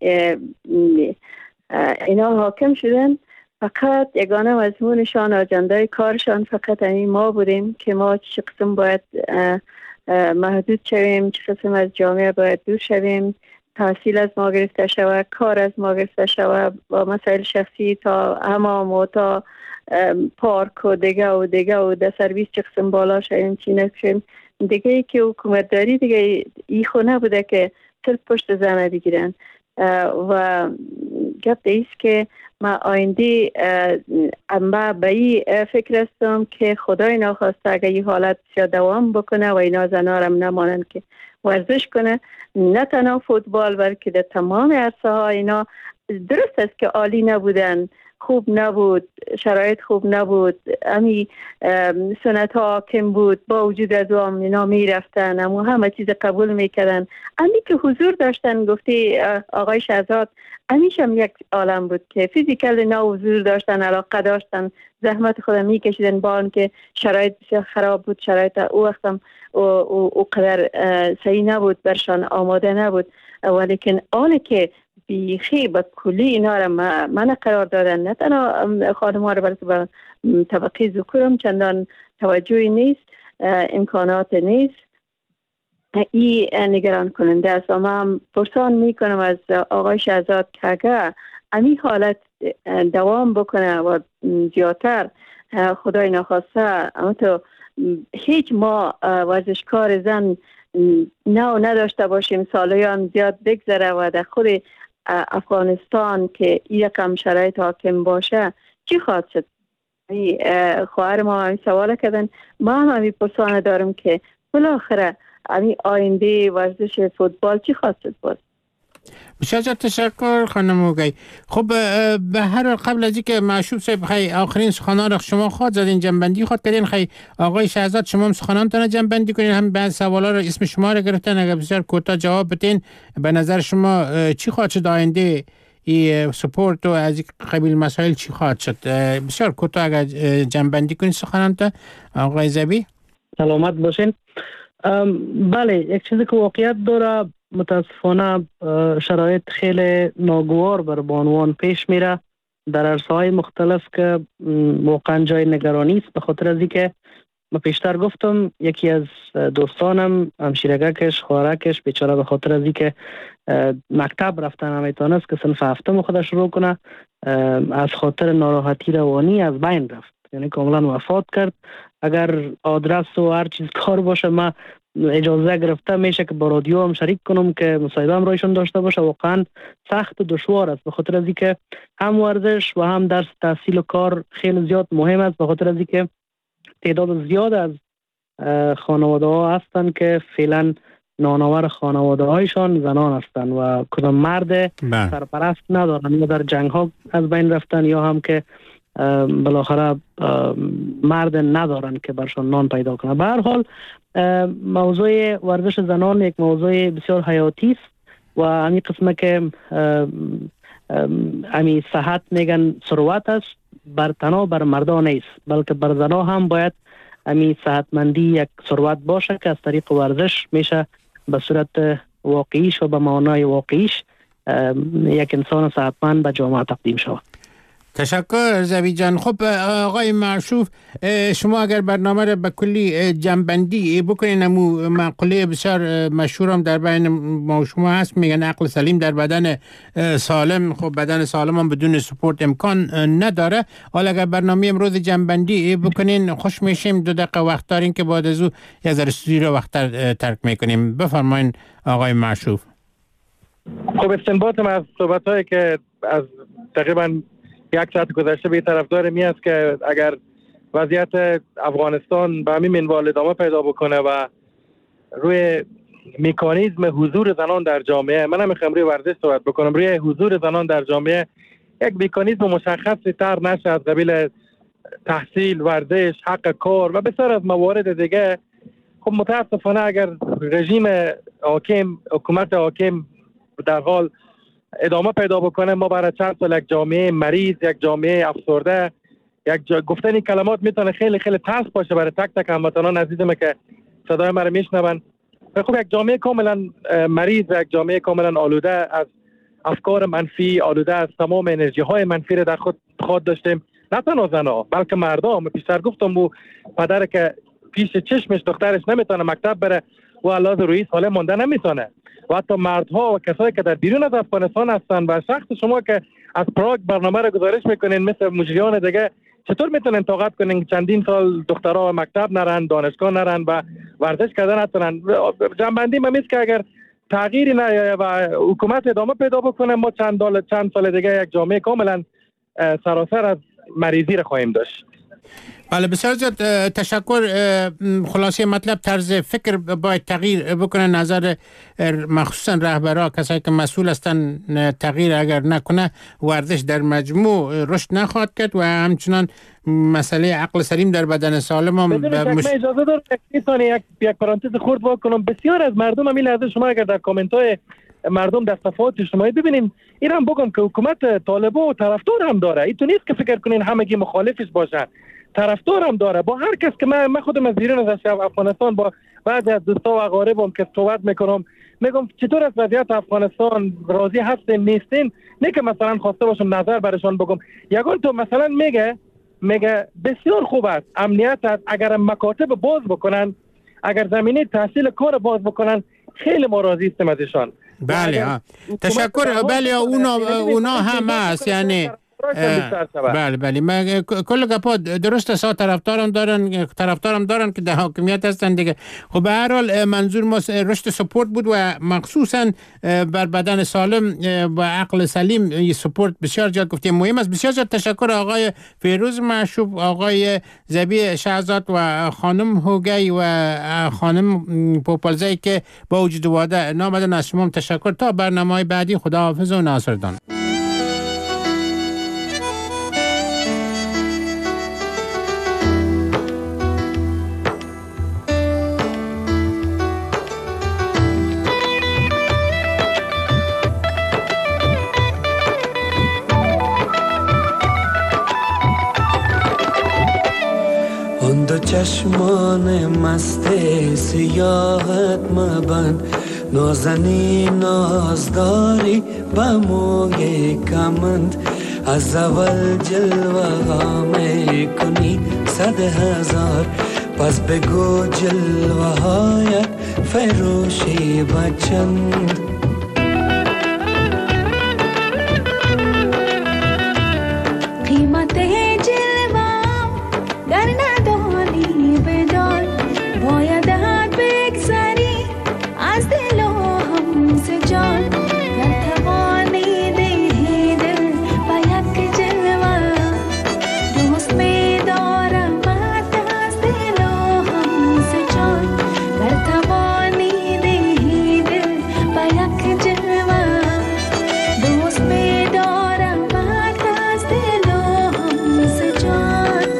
اینا حاکم شدن فقط یگانه مضمونشان اجنده کارشان فقط همین ما بودیم که ما چه قسم باید محدود شویم، چه قسم از جامعه باید دور شویم، تحصیل از ما گرفته شود، کار از ما گرفته شود، با مسائل شخصی تا حمام و تا پارک و دیگه و در سرویس چه قسم بالا شویم چی نکشیم. دیگه ای که حکومت داری دیگه ای خونه بوده که صرف پشت زنه بگیرن و گفت ایست که ما آینده اما به این فکر هستم که خدای ناخواسته اگر این حالت بسیار دوام بکنه و اینا زنها هم نمانند که ورزش کنه، نه تنها فوتبال بلکه در تمام عرصه ها اینا درست است که عالی نبودن، خوب نبود، شرایط خوب نبود، امی سنت ها حاکم بود، با وجود از آن اینا می رفتن اما همه چیز قبول می کردن. امی که حضور داشتن گفتی آقای شهزاد، امیش هم یک عالم بود که فیزیکال اینا حضور داشتن، علاقه داشتن، زحمت خود می کشیدن با آن که شرایط بسیار خراب بود، شرایط او وقت هم او قدر صحیح نبود، برشان آماده نبود. ولیکن آنه که بیخی با کلی اینا را من قرار دادن، نه تنها خانم ها را بلکه با طبقه ذکورم چندان توجهی نیست، امکانات نیست، ای نگران کننده است. و من پرسان می کنم از آقای شهزاد که اگر امی حالت دوام بکنه و زیادتر خدای نخواسته اما تو هیچ ما ورزشکار زن نو نداشته باشیم، سالیان زیاد بگذره و در خود افغانستان که یکم شرایط حاکم باشه چی خواهد شد؟ خواهر ما همین سوال کردن، ما هم همین پرسانه دارم که بالاخره همین آینده ورزش فوتبال چی خواهد شد باز؟ بسیار تشکر خانم اوگی. خب به هر حال قبل از اینکه معشوق صاحب خیلی آخرین سخنان را شما خواهد زدین جنبندی خواهد کردین، خیلی آقای شهزاد شما هم سخنانتان جنبندی کنین، هم بعض سوالا را اسم شما را گرفتن، اگر بسیار کوتاه جواب بدین به نظر شما چی خواهد شد آینده ای سپورت و از این قبیل مسائل چی خواهد شد؟ بسیار کوتاه اگر جنبندی کنین سخنانتان آقای زبی. سلامت باشین. بله، یک چیزی که واقعیت داره، متاسفانه شرایط خیلی ناگوار بر بانوان پیش میره در عرصه‌های مختلف که واقعا جای نگرانی است، به خاطر از اینکه من پیشتر گفتم یکی از دوستانم همشیرگکش خواهرکش بیچاره به خاطر از اینکه مکتب رفتن نمیتونست که صنف هفتم خودش شروع کنه، از خاطر ناراحتی روانی از بین رفت، یعنی کاملا وفات کرد. اگر آدرس و هر چیز کار باشه ما اجازه گرفته میشه که با رادیو هم شریک کنم که مصاحبه هم رایشون داشته باشه. واقعا سخت و دشوار است به خاطر از اینکه هم ورزش و هم درس تحصیل و کار خیلی زیاد مهم است، به خاطر از اینکه تعداد زیاد از خانواده ها هستن که فعلا نانآور خانواده هایشان زنان هستن و کدام مرد سرپرست ندارن، یا در جنگ ها از بین رفتن یا هم که بالاخره مرد ندارن که برشان نان پیدا کنه. به هر حال موضوع ورزش زنان یک موضوع بسیار حیاتی است و همین قسمه که همین صحت میگن ثروت است، بر تنها بر مردان نیست بلکه بر زنان هم باید همین صحتمندی یک ثروت باشه که از طریق ورزش میشه به صورت واقعیش و به معنای واقعیش یک انسان صحتمند به جامعه تقدیم شود. تشکر زبی جان. خب آقای معشوف، شما اگر برنامه را به کلی جنبندی بکنین، امو مقوله بسیار مشهورم در بین ما و شما هست، میگن عقل سلیم در بدن سالم. خب بدن سالم هم بدون سپورت امکان نداره. حالا اگر برنامه امروز جنبندی بکنین خوش میشیم. 2 دقیقه وقت دارین که بعد از او یک ذره استودیو رو وقت ترک میکنیم. بفرمایین آقای معشوف. خب استنباطم از صحبت‌هایی که از تقریبا 1 ساعت گذشته به طرفدار می است که اگر وضعیت افغانستان به همین منوال ادامه پیدا بکنه و روی مکانیزم حضور زنان در جامعه، من نمیخوام روی ورزش صحبت بکنم، روی حضور زنان در جامعه یک مکانیزم مشخصی تر نشه از قبیل تحصیل، ورزش، حق کار و بسیار از موارد دیگه، خب متاسفانه اگر رژیم حاکم، حکومت حاکم در حال ادامه پیدا بکنه، ما برای چند سال یک جامعه مریض، یک جامعه افسرده، گفتن این کلمات میتونه خیلی خیلی ترس باشه برای تک تک هموطنان عزیزم که صدای ما رو میشنون. خب یک جامعه کاملا مریض و یک جامعه کاملا آلوده از افکار منفی، آلوده از تمام انرژی های منفی رو در خود داشتیم. نه تنها زنها بلکه مردم. پیشتر گفتم بو پدر که پیش چشمش دخترش نمیتونه مکتب بره و علاوه روی سالم مونده نمیتونه، و حتی مردها و کسایی که در بیرون از افغانستان هستن و شخص شما که از پراگ برنامه را گزارش میکنین مثل مجریان دیگه، چطور میتونن طاقت کنین چندین سال دخترها مکتب نرن، دانشگاه نرن و ورزش کردن نتونن؟ جنبندی من میست که اگر تغییری نیایه و حکومت ادامه پیدا بکنه، ما چند سال دیگه یک جامعه کاملا سراسر از مریضی را خواهیم داشت. بله بسیار زیاد تشکر. خلاصه مطلب طرز فکر باید تغییر بکنه، نظر مخصوصا رهبرها، کسایی که مسئول هستن، تغییر اگر نکنه ورزش در مجموع رشد نخواهد کرد و همچنان مسئله عقل سلیم در بدن سالم هم اجازه دارم یک پرانتز خرد بکنم. بسیار از مردم همین لحظه شما اگر در کامنت های مردم در صفحات اجتماعی ببینین، این هم بگم که حکومت طالبان و طرفدار هم داره. این تو نیست که فکر کنین همگی مخالفش باشن، طرفدار هم داره. با هر کس که من خودم از بیرون از افغانستان با بعضی از دوستا و اقاربم که صحبت میکنم، میگم چطور از وضعیت افغانستان راضی هستین نیستین، نه که مثلا خواسته باشم نظر برشان بگم. یگان تو مثلا میگه بسیار خوب است، امنیت است، اگر مکاتب باز بکنن، اگر زمینه تحصیل کار باز بکنن، خیلی ما راضی هستیم ازشان. بله تشکر. بله اونا هم هست، یعنی بله من کل گپا درست سا طرفدارم دارن که در حاکمیت هستن دیگه. خب به هر حال منظور ما رشد سپورت بود و مخصوصا بر بدن سالم و عقل سلیم این سپورت بسیار زیاد گفتیم مهم است. بسیار زیاد تشکر آقای فیروز معشوق، آقای ذبیح شهزاد و خانم هوگی و خانم پوپلزی که با وجود واده نامدن. از شما تشکر. تا برنامه بعدی خداحافظ و ناصردان. چشمان مست سیاحت مبند، نازنی نازداری با موی کمند، از اول جلوه ها می کنی 100,000، پس بگو جلوه هایت فروشی بچند. قیمت جلوه گر ندانی بدان، باید حد بگذری از دل و هم جان. گر توانی دهی دل و یک جلوه، دوست می دارم از دل و هم جان. گر توانی دهی دل و یک جلوه، دوست می دارم از دل و هم جان.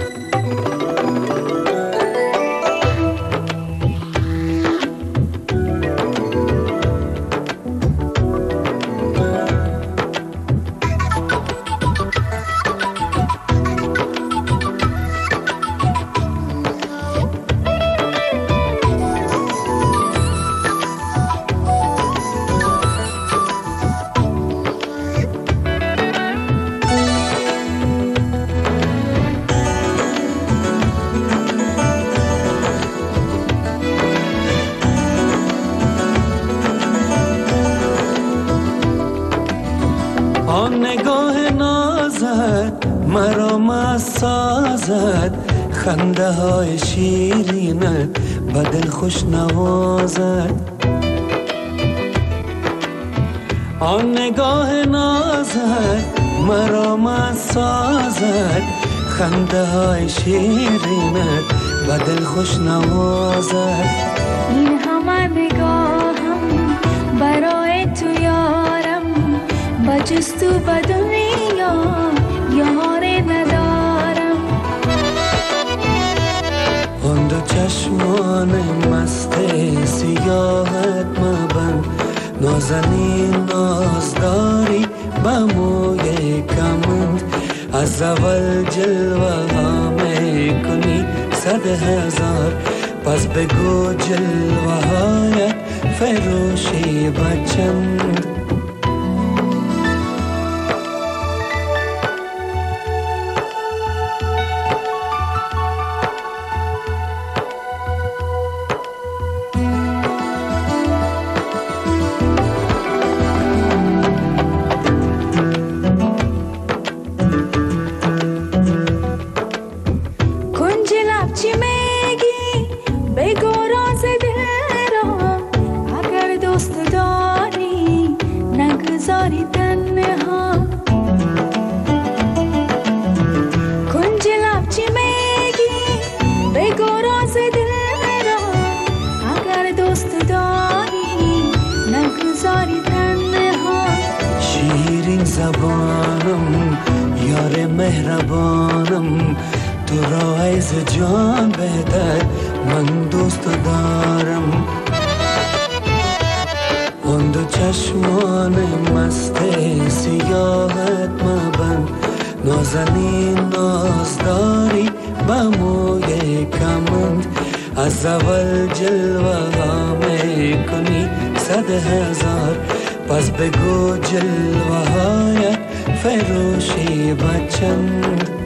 آن نگاه نازت مرا مست سازد، خنده های شیرینت به دل خوش نوازد. آن نگاه نازت مرا مست سازد، خنده های شیرینت به دل خوش نوازد. این همه نگاهم برای تو یارم، با جز تو به دنیا یاری ندارم. آن دو چشمان مست سیاحت مبند، نازنین نازداری با موی کمند، از اول جلوه ها می کنی 100,000، پس بگو جلوه هایت فروشی بچند. زبانم یار مهربانم، تو را عیز جان بهتر من دوست دارم. آن دو چشمان مست سیاحت مبند، نازنین نازداری با موی کمند، از اول جلوه ها می کنی 100,000، پس بگو جلوه هایت فروشی بچند.